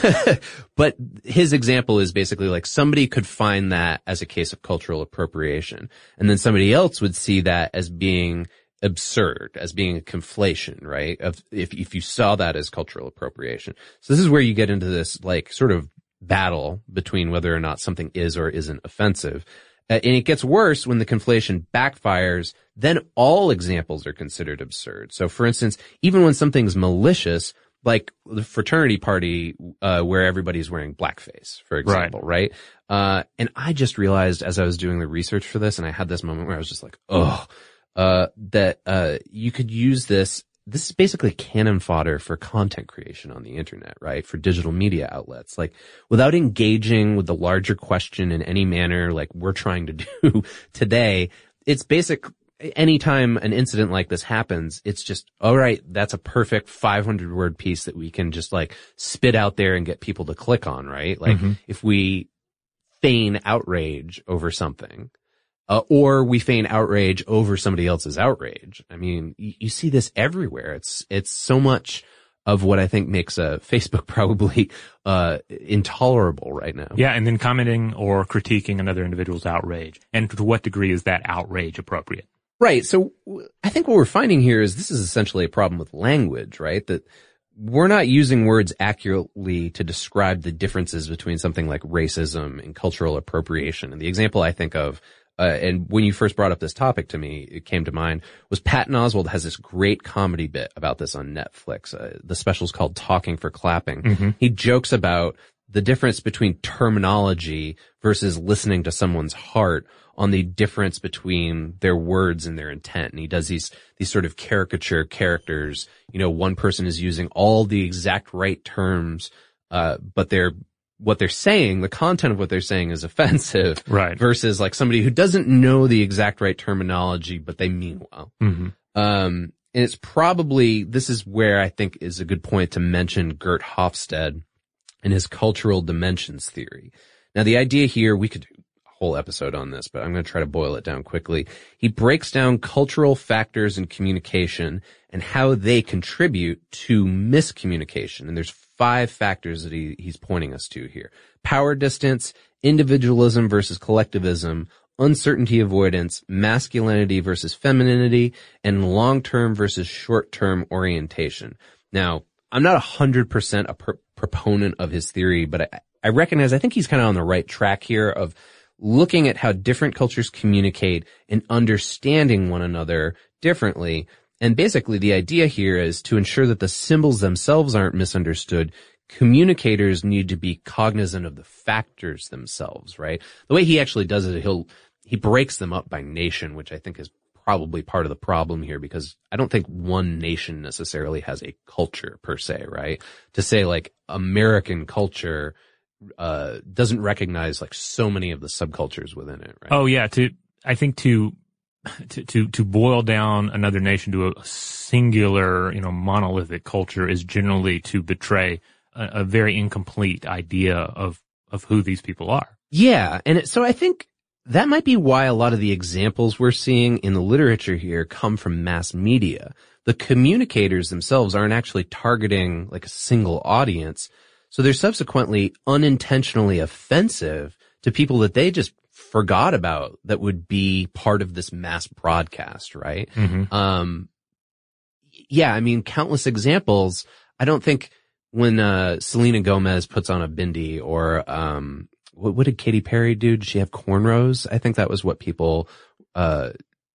but his example is basically like somebody could find that as a case of cultural appropriation. And then somebody else would see that as being absurd, as being a conflation, right? Of, if, if you saw that as cultural appropriation. So this is where you get into this like sort of battle between whether or not something is or isn't offensive. Uh, and it gets worse when the conflation backfires, then all examples are considered absurd. So for instance, even when something's malicious, like the fraternity party, uh, where everybody's wearing blackface, for example, right? right? Uh, and I just realized as I was doing the research for this, and I had this moment where I was just like, oh, uh, that, uh, you could use this. This is basically cannon fodder for content creation on the internet, right? For digital media outlets. Like, without engaging with the larger question in any manner, like we're trying to do today, it's basic. Anytime an incident like this happens, it's just, all right, that's a perfect five hundred word piece that we can just like spit out there and get people to click on, right? Like, mm-hmm. if we feign outrage over something, Uh, or we feign outrage over somebody else's outrage. I mean, you, you see this everywhere. It's, it's so much of what I think makes uh, Facebook probably, uh, intolerable right now. Yeah. And then commenting or critiquing another individual's outrage. And to what degree is that outrage appropriate? Right. So I think what we're finding here is this is essentially a problem with language, right? That we're not using words accurately to describe the differences between something like racism and cultural appropriation. And the example I think of Uh, and when you first brought up this topic to me, it came to mind, was Patton Oswalt has this great comedy bit about this on Netflix. Uh, the special's called Talking for Clapping. Mm-hmm. He jokes about the difference between terminology versus listening to someone's heart on the difference between their words and their intent. And he does these, these sort of caricature characters. You know, one person is using all the exact right terms, uh, but they're what they're saying, the content of what they're saying is offensive, right? Versus like somebody who doesn't know the exact right terminology, but they mean well. Mm-hmm. Um, and it's probably, this is where I think is a good point to mention Gert Hofstede and his cultural dimensions theory. Now, the idea here, we could do a whole episode on this, but I'm going to try to boil it down quickly. He breaks down cultural factors in communication and how they contribute to miscommunication. And there's five factors that he, he's pointing us to here. Power distance, individualism versus collectivism, uncertainty avoidance, masculinity versus femininity, and long-term versus short-term orientation. Now, I'm not one hundred percent a pr- proponent of his theory, but I, I recognize, I think he's kind of on the right track here of looking at how different cultures communicate and understanding one another differently. And basically the idea here is to ensure that the symbols themselves aren't misunderstood. Communicators need to be cognizant of the factors themselves, right? The way he actually does it, he'll, he breaks them up by nation, which I think is probably part of the problem here, because I don't think one nation necessarily has a culture per se, right? To say like American culture, uh, doesn't recognize like so many of the subcultures within it, right? Oh yeah. To, I think to, To, to, to boil down another nation to a singular, you know, monolithic culture is generally to betray a, a very incomplete idea of, of who these people are. Yeah. And it, so I think that might be why a lot of the examples we're seeing in the literature here come from mass media. The communicators themselves aren't actually targeting like a single audience. So they're subsequently unintentionally offensive to people that they just forgot about that would be part of this mass broadcast, right? Mm-hmm. Um, yeah, I mean, countless examples. I don't think when, uh, Selena Gomez puts on a bindi or, um, what, what did Katy Perry do? Did she have cornrows? I think that was what people, uh,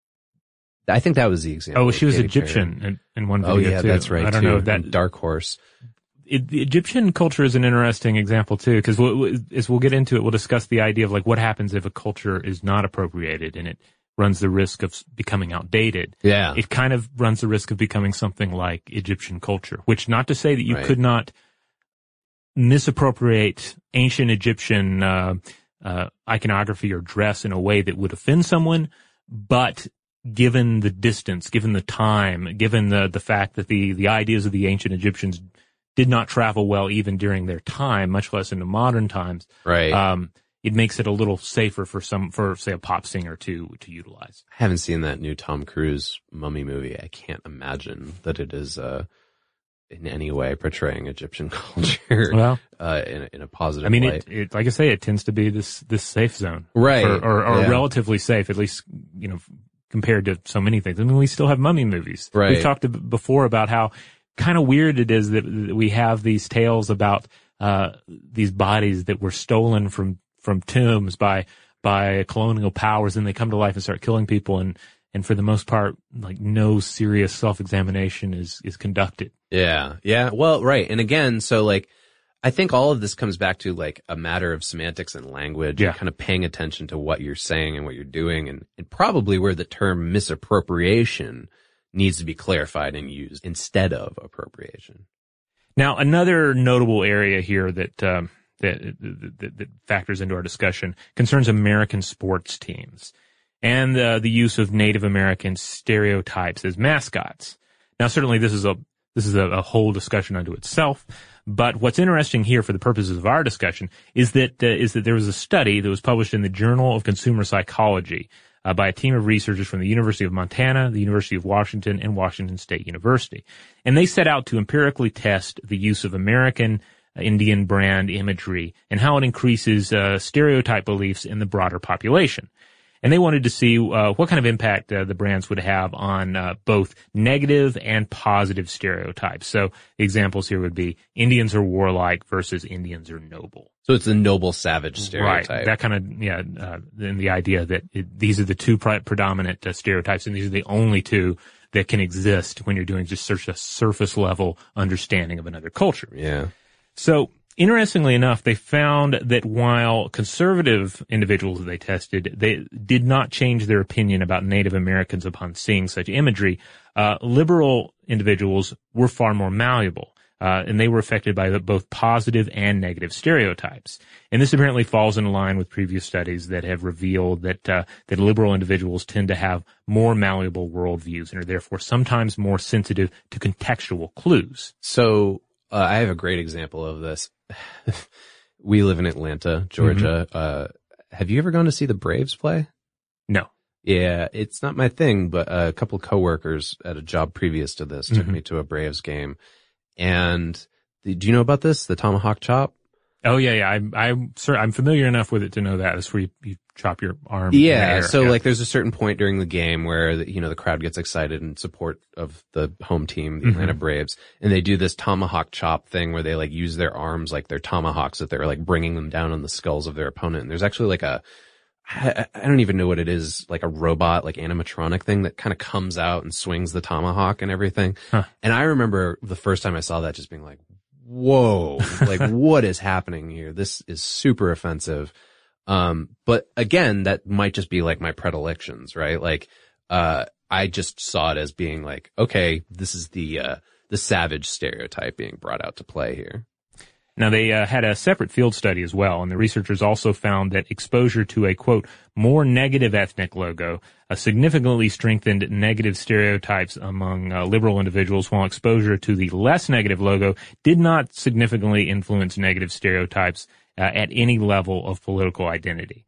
I think that was the example. Oh, she was Katy Egyptian in, in one video Oh yeah, too. that's right. I don't too. know if that Dark Horse. It, the Egyptian culture is an interesting example too, because we'll, as we'll get into it, we'll discuss the idea of like what happens if a culture is not appropriated and it runs the risk of becoming outdated. Yeah. It kind of runs the risk of becoming something like Egyptian culture, which not to say that you Right. could not misappropriate ancient Egyptian, uh, uh, iconography or dress in a way that would offend someone, but given the distance, given the time, given the, the fact that the, the ideas of the ancient Egyptians did not travel well even during their time, much less into modern times. Right. Um, it makes it a little safer for some, for say a pop singer to, to utilize. I haven't seen that new Tom Cruise Mummy movie. I can't imagine that it is, uh, in any way portraying Egyptian culture, well, uh, in, a, in a positive I mean, light. it, it, like I say, it tends to be this, this safe zone. Right. Or, or, or yeah. relatively safe, at least, you know, compared to so many things. I mean, we still have mummy movies. Right. We've talked before about how kind of weird it is that we have these tales about, uh, these bodies that were stolen from, from tombs by, by colonial powers, and they come to life and start killing people. And, and for the most part, like no serious self-examination is, is conducted. Yeah. Yeah. Well, right. And again, so like, I think all of this comes back to like a matter of semantics and language, yeah. and kind of paying attention to what you're saying and what you're doing, and, and probably where the term misappropriation needs to be clarified and used instead of appropriation. Now, another notable area here that, um, that, that, that factors into our discussion concerns American sports teams and uh, the use of Native American stereotypes as mascots. Now, certainly this is a this is a, a whole discussion unto itself. But what's interesting here, for the purposes of our discussion, is that uh, is that there was a study that was published in the Journal of Consumer Psychology uh, by a team of researchers from the University of Montana, the University of Washington, and Washington State University, and they set out to empirically test the use of American Indian brand imagery and how it increases uh, stereotype beliefs in the broader population. And they wanted to see uh, what kind of impact uh, the brands would have on uh, both negative and positive stereotypes. So examples here would be Indians are warlike versus Indians are noble. So it's the noble savage stereotype. Right. That kind of, yeah, uh, and the idea that it, these are the two pre- predominant uh, stereotypes, and these are the only two that can exist when you're doing just such a surface level understanding of another culture. Yeah. So, interestingly enough, they found that while conservative individuals that they tested, they did not change their opinion about Native Americans upon seeing such imagery. Uh, liberal individuals were far more malleable, uh, and they were affected by the, both positive and negative stereotypes. And this apparently falls in line with previous studies that have revealed that uh, that liberal individuals tend to have more malleable worldviews and are therefore sometimes more sensitive to contextual clues. So, Uh, I have a great example of this. We live in Atlanta, Georgia. Mm-hmm. Uh, have you ever gone to see the Braves play? No. Yeah, it's not my thing, but a couple of coworkers at a job previous to this took mm-hmm. me to a Braves game. And the, do you know about this? The tomahawk chop? Oh yeah, yeah. I'm, I'm, sir, I'm familiar enough with it to know that. That's where you, you chop your arm. Yeah. So yeah. like there's a certain point during the game where, the, you know, the crowd gets excited in support of the home team, the mm-hmm. Atlanta Braves. And they do this tomahawk chop thing where they like use their arms like they're tomahawks, that they're like bringing them down on the skulls of their opponent. And there's actually like a, I, I don't even know what it is, like a robot, like animatronic thing that kind of comes out and swings the tomahawk and everything. Huh. And I remember the first time I saw that just being like, whoa, like what is happening here? This is super offensive. Um, but again, that might just be like my predilections, right? Like, uh, I just saw it as being like, okay, this is the, uh, the savage stereotype being brought out to play here. Now, they uh, had a separate field study as well, and the researchers also found that exposure to a, quote, more negative ethnic logo uh, significantly strengthened negative stereotypes among uh, liberal individuals, while exposure to the less negative logo did not significantly influence negative stereotypes uh, at any level of political identity.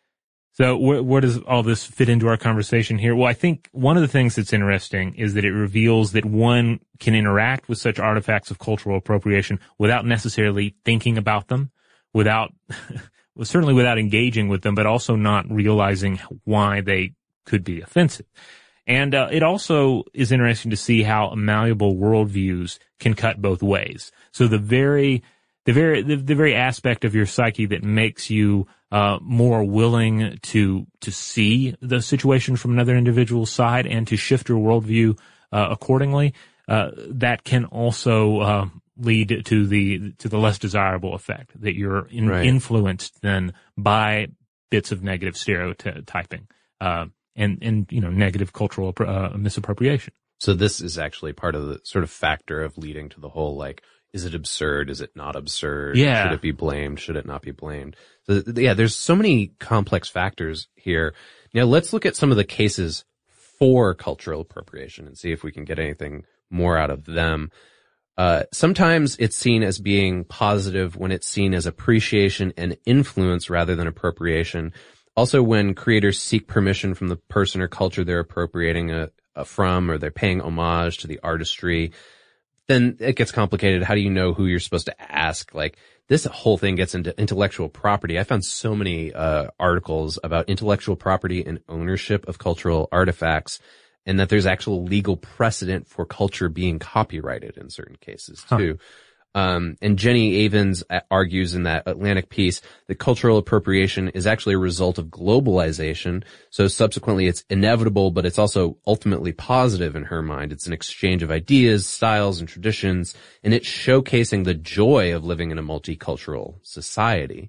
So wh- where does all this fit into our conversation here? Well, I think one of the things that's interesting is that it reveals that one can interact with such artifacts of cultural appropriation without necessarily thinking about them, without, well, certainly without engaging with them, but also not realizing why they could be offensive. And uh, it also is interesting to see how malleable worldviews can cut both ways. So the very, the very, the, the very aspect of your psyche that makes you Uh, more willing to to see the situation from another individual's side and to shift your worldview uh, accordingly, uh, that can also uh, lead to the to the less desirable effect, that you're in, right. influenced then by bits of negative stereotyping uh, and and you know negative cultural uh, misappropriation. So this is actually part of the sort of factor of leading to the whole like, is it absurd? Is it not absurd? Yeah. Should it be blamed? Should it not be blamed? So, yeah, there's so many complex factors here. Now, let's look at some of the cases for cultural appropriation and see if we can get anything more out of them. Uh, sometimes it's seen as being positive when it's seen as appreciation and influence rather than appropriation. Also, when creators seek permission from the person or culture they're appropriating a, a from, or they're paying homage to the artistry, then it gets complicated. How do you know who you're supposed to ask? Like, this whole thing gets into intellectual property. I found so many uh articles about intellectual property and ownership of cultural artifacts, and that there's actual legal precedent for culture being copyrighted in certain cases too. Huh. Um, and Jenny Avens argues in that Atlantic piece that cultural appropriation is actually a result of globalization. So subsequently it's inevitable, but it's also ultimately positive in her mind. It's an exchange of ideas, styles, and traditions, and it's showcasing the joy of living in a multicultural society.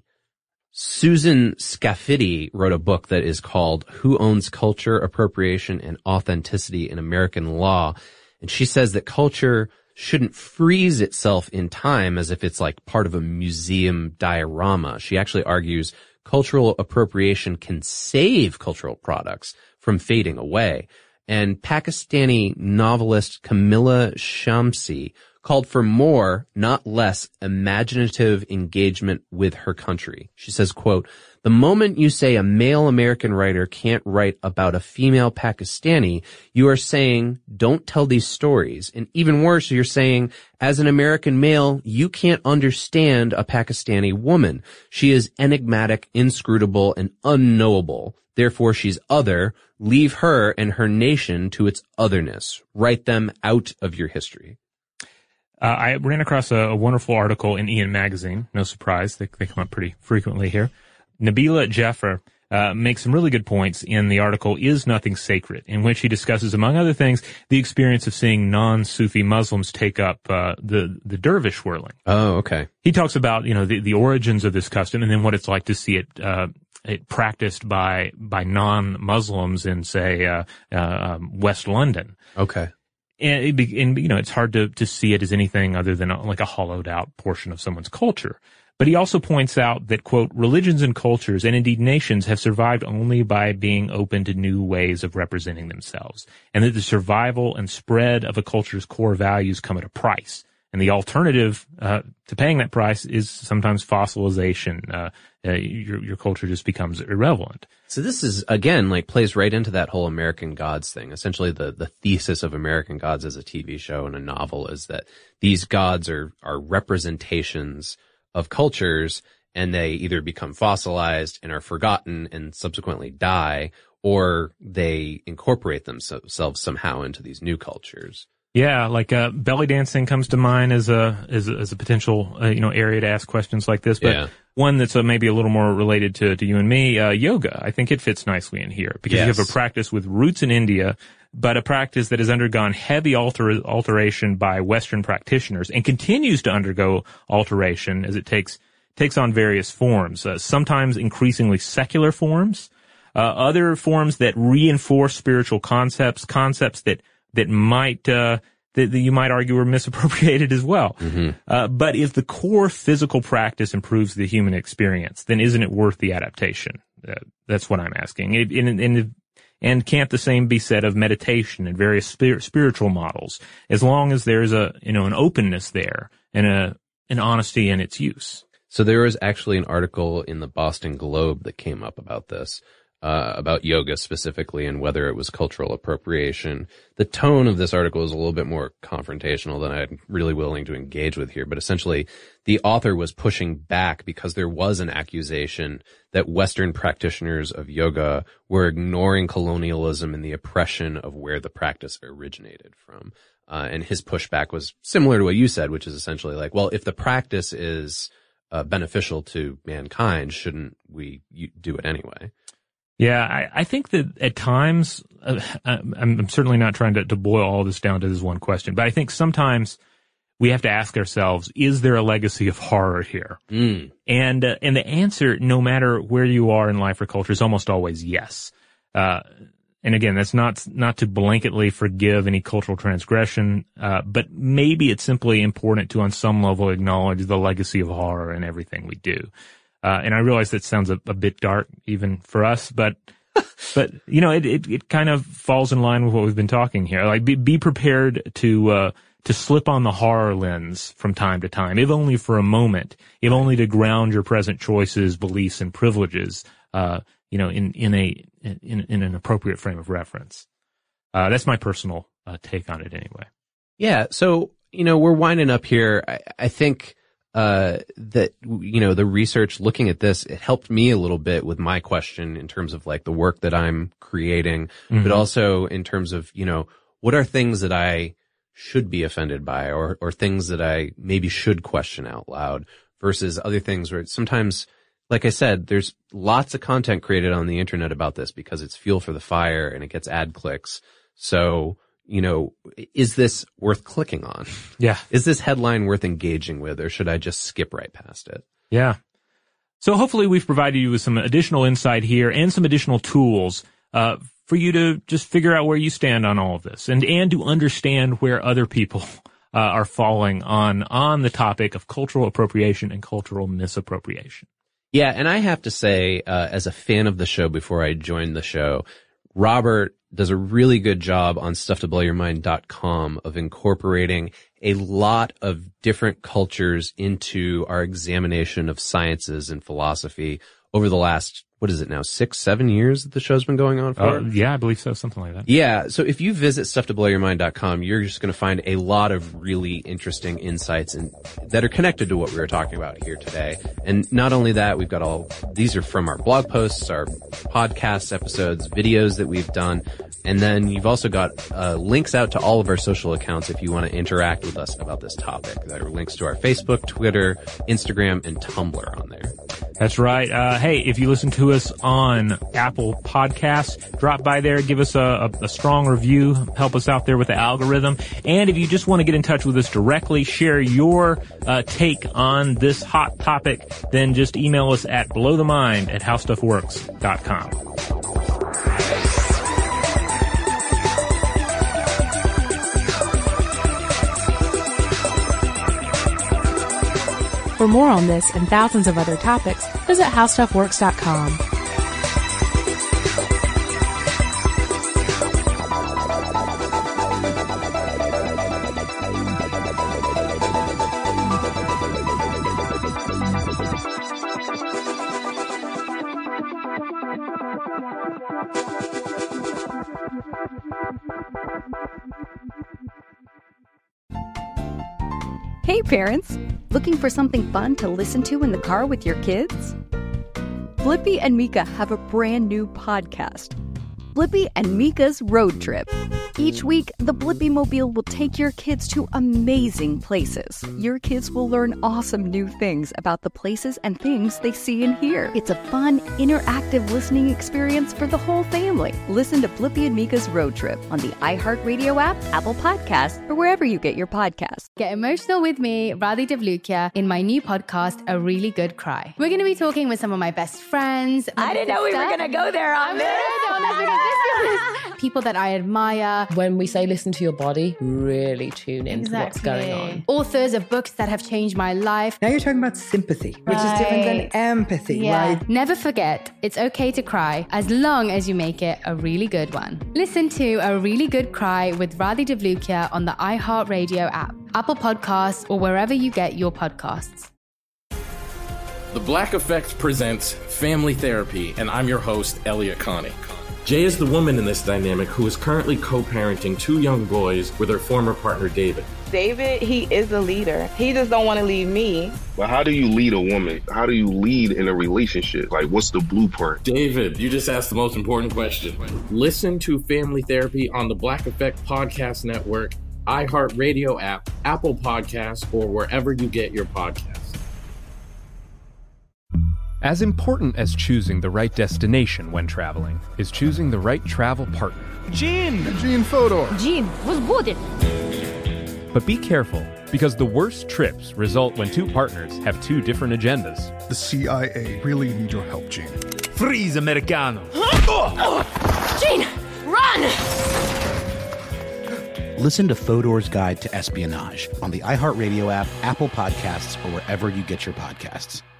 Susan Scafidi wrote a book that is called Who Owns Culture, Appropriation, and Authenticity in American Law. And she says that culture shouldn't freeze itself in time as if it's like part of a museum diorama. She actually argues cultural appropriation can save cultural products from fading away. And Pakistani novelist Camilla Shamsi called for more, not less, imaginative engagement with her country. She says, quote, "The moment you say a male American writer can't write about a female Pakistani, you are saying, don't tell these stories. And even worse, you're saying, as an American male, you can't understand a Pakistani woman. She is enigmatic, inscrutable, and unknowable. Therefore, she's other. Leave her and her nation to its otherness. Write them out of your history." Uh, I ran across a, a wonderful article in Ian Magazine. No surprise, they, they come up pretty frequently here. Nabila Jaffer uh, makes some really good points in the article Is Nothing Sacred, in which he discusses, among other things, the experience of seeing non-Sufi Muslims take up uh, the the dervish whirling. Oh, okay. He talks about, you know, the, the origins of this custom and then what it's like to see it uh, it practiced by by non-Muslims in, say, uh, uh, West London. Okay. And, it be, and, you know, it's hard to, to see it as anything other than a, like a hollowed out portion of someone's culture. But he also points out that, quote, religions and cultures, and indeed nations, have survived only by being open to new ways of representing themselves, and that the survival and spread of a culture's core values come at a price. And the alternative uh, to paying that price is sometimes fossilization. Uh, uh, your, your culture just becomes irrelevant. So this is, again, like plays right into that whole American Gods thing. Essentially, the, the thesis of American Gods as a T V show and a novel is that these gods are, are representations of cultures, and they either become fossilized and are forgotten and subsequently die, or they incorporate themselves somehow into these new cultures. Yeah, like uh, belly dancing comes to mind as a as a, as a potential uh, you know area to ask questions like this, but yeah. One that's uh, maybe a little more related to to you and me, uh, yoga. I think it fits nicely in here because yes. You have a practice with roots in India, but a practice that has undergone heavy alter, alteration by Western practitioners and continues to undergo alteration as it takes takes on various forms. Uh, sometimes increasingly secular forms, uh, other forms that reinforce spiritual concepts, concepts that that might, uh, that, that you might argue are misappropriated as well. Mm-hmm. Uh, but if the core physical practice improves the human experience, then isn't it worth the adaptation? Uh, that's what I'm asking. It, in, in, and can't the same be said of meditation and various spir- spiritual models, as long as there's a, you know, an openness there and a, an honesty in its use? So there was actually an article in the Boston Globe that came up about this. Uh, about yoga specifically and whether it was cultural appropriation. The tone of this article is a little bit more confrontational than I'm really willing to engage with here, but essentially the author was pushing back because there was an accusation that Western practitioners of yoga were ignoring colonialism and the oppression of where the practice originated from. Uh, and his pushback was similar to what you said, which is essentially like, well, if the practice is uh, beneficial to mankind, shouldn't we you, do it anyway? Yeah, I, I think that at times, uh, I'm, I'm certainly not trying to, to boil all this down to this one question, but I think sometimes we have to ask ourselves, is there a legacy of horror here? Mm. And, uh, and the answer, no matter where you are in life or culture, is almost always yes. Uh, and again, that's not, not to blanketly forgive any cultural transgression, uh, but maybe it's simply important to on some level acknowledge the legacy of horror in everything we do. Uh, and I realize that sounds a, a bit dark even for us, but, but, you know, it, it, it kind of falls in line with what we've been talking here. Like, be, be prepared to, uh, to slip on the horror lens from time to time, if only for a moment, if only to ground your present choices, beliefs, and privileges, uh, you know, in, in a, in, in an appropriate frame of reference. Uh, that's my personal uh, take on it anyway. Yeah. So, you know, we're winding up here. I, I think, uh, that, you know, the research looking at this, it helped me a little bit with my question in terms of like the work that I'm creating, mm-hmm. but also in terms of, you know, what are things that I should be offended by or, or things that I maybe should question out loud versus other things where sometimes, like I said, there's lots of content created on the internet about this because it's fuel for the fire and it gets ad clicks. So, you know, is this worth clicking on? Yeah. Is this headline worth engaging with, or should I just skip right past it? Yeah. So hopefully we've provided you with some additional insight here and some additional tools, uh, for you to just figure out where you stand on all of this and, and to understand where other people, uh, are falling on, on the topic of cultural appropriation and cultural misappropriation. Yeah. And I have to say, uh, as a fan of the show before I joined the show, Robert does a really good job on stuff to blow your mind dot com of incorporating a lot of different cultures into our examination of sciences and philosophy over the last, what is it now, six, seven years that the show's been going on for? Uh, yeah, I believe so, something like that. Yeah, so if you visit stuff to blow your mind dot com, you're just going to find a lot of really interesting insights and that are connected to what we were talking about here today. And not only that, we've got all, these are from our blog posts, our podcasts, episodes, videos that we've done. And then you've also got uh, links out to all of our social accounts if you want to interact with us about this topic. There are links to our Facebook, Twitter, Instagram, and Tumblr on there. That's right. Uh, hey, if you listen to us on Apple Podcasts, drop by there, give us a, a, a strong review, help us out there with the algorithm. And if you just want to get in touch with us directly, share your uh, take on this hot topic, then just email us at blowthemind at how stuff works dot com. For more on this and thousands of other topics, visit how stuff works dot com. Hey parents, looking for something fun to listen to in the car with your kids? Blippi and Mika have a brand new podcast, Blippi and Mika's Road Trip. Each week, the Blippi Mobile will take your kids to amazing places. Your kids will learn awesome new things about the places and things they see and hear. It's a fun, interactive listening experience for the whole family. Listen to Blippi and Mika's Road Trip on the iHeartRadio app, Apple Podcasts, or wherever you get your podcasts. Get emotional with me, Radhi Devlukia, in my new podcast, A Really Good Cry. We're going to be talking with some of my best friends. I didn't know we were going to go there on this. People that I admire. When we say listen to your body, really tune into Exactly. what's going on. Authors of books that have changed my life. Now you're talking about sympathy, which Right. is different than empathy, Yeah. right? Never forget, it's okay to cry as long as you make it a really good one. Listen to A Really Good Cry with Radhi Devlukia on the iHeartRadio app, Apple Podcasts, or wherever you get your podcasts. The Black Effect presents Family Therapy, and I'm your host, Elliot Connie. Jay is the woman in this dynamic who is currently co-parenting two young boys with her former partner, David. David, he is a leader. He just don't want to leave me. But how do you lead a woman? How do you lead in a relationship? Like, what's the blueprint? David, you just asked the most important question. Listen to Family Therapy on the Black Effect Podcast Network, iHeartRadio app, Apple Podcasts, or wherever you get your podcasts. As important as choosing the right destination when traveling is choosing the right travel partner. Gene! Gene Fodor! Gene, was good. But be careful, because the worst trips result when two partners have two different agendas. The C I A really need your help, Gene. Freeze, Americano! Gene, run! Listen to Fodor's Guide to Espionage on the iHeartRadio app, Apple Podcasts, or wherever you get your podcasts.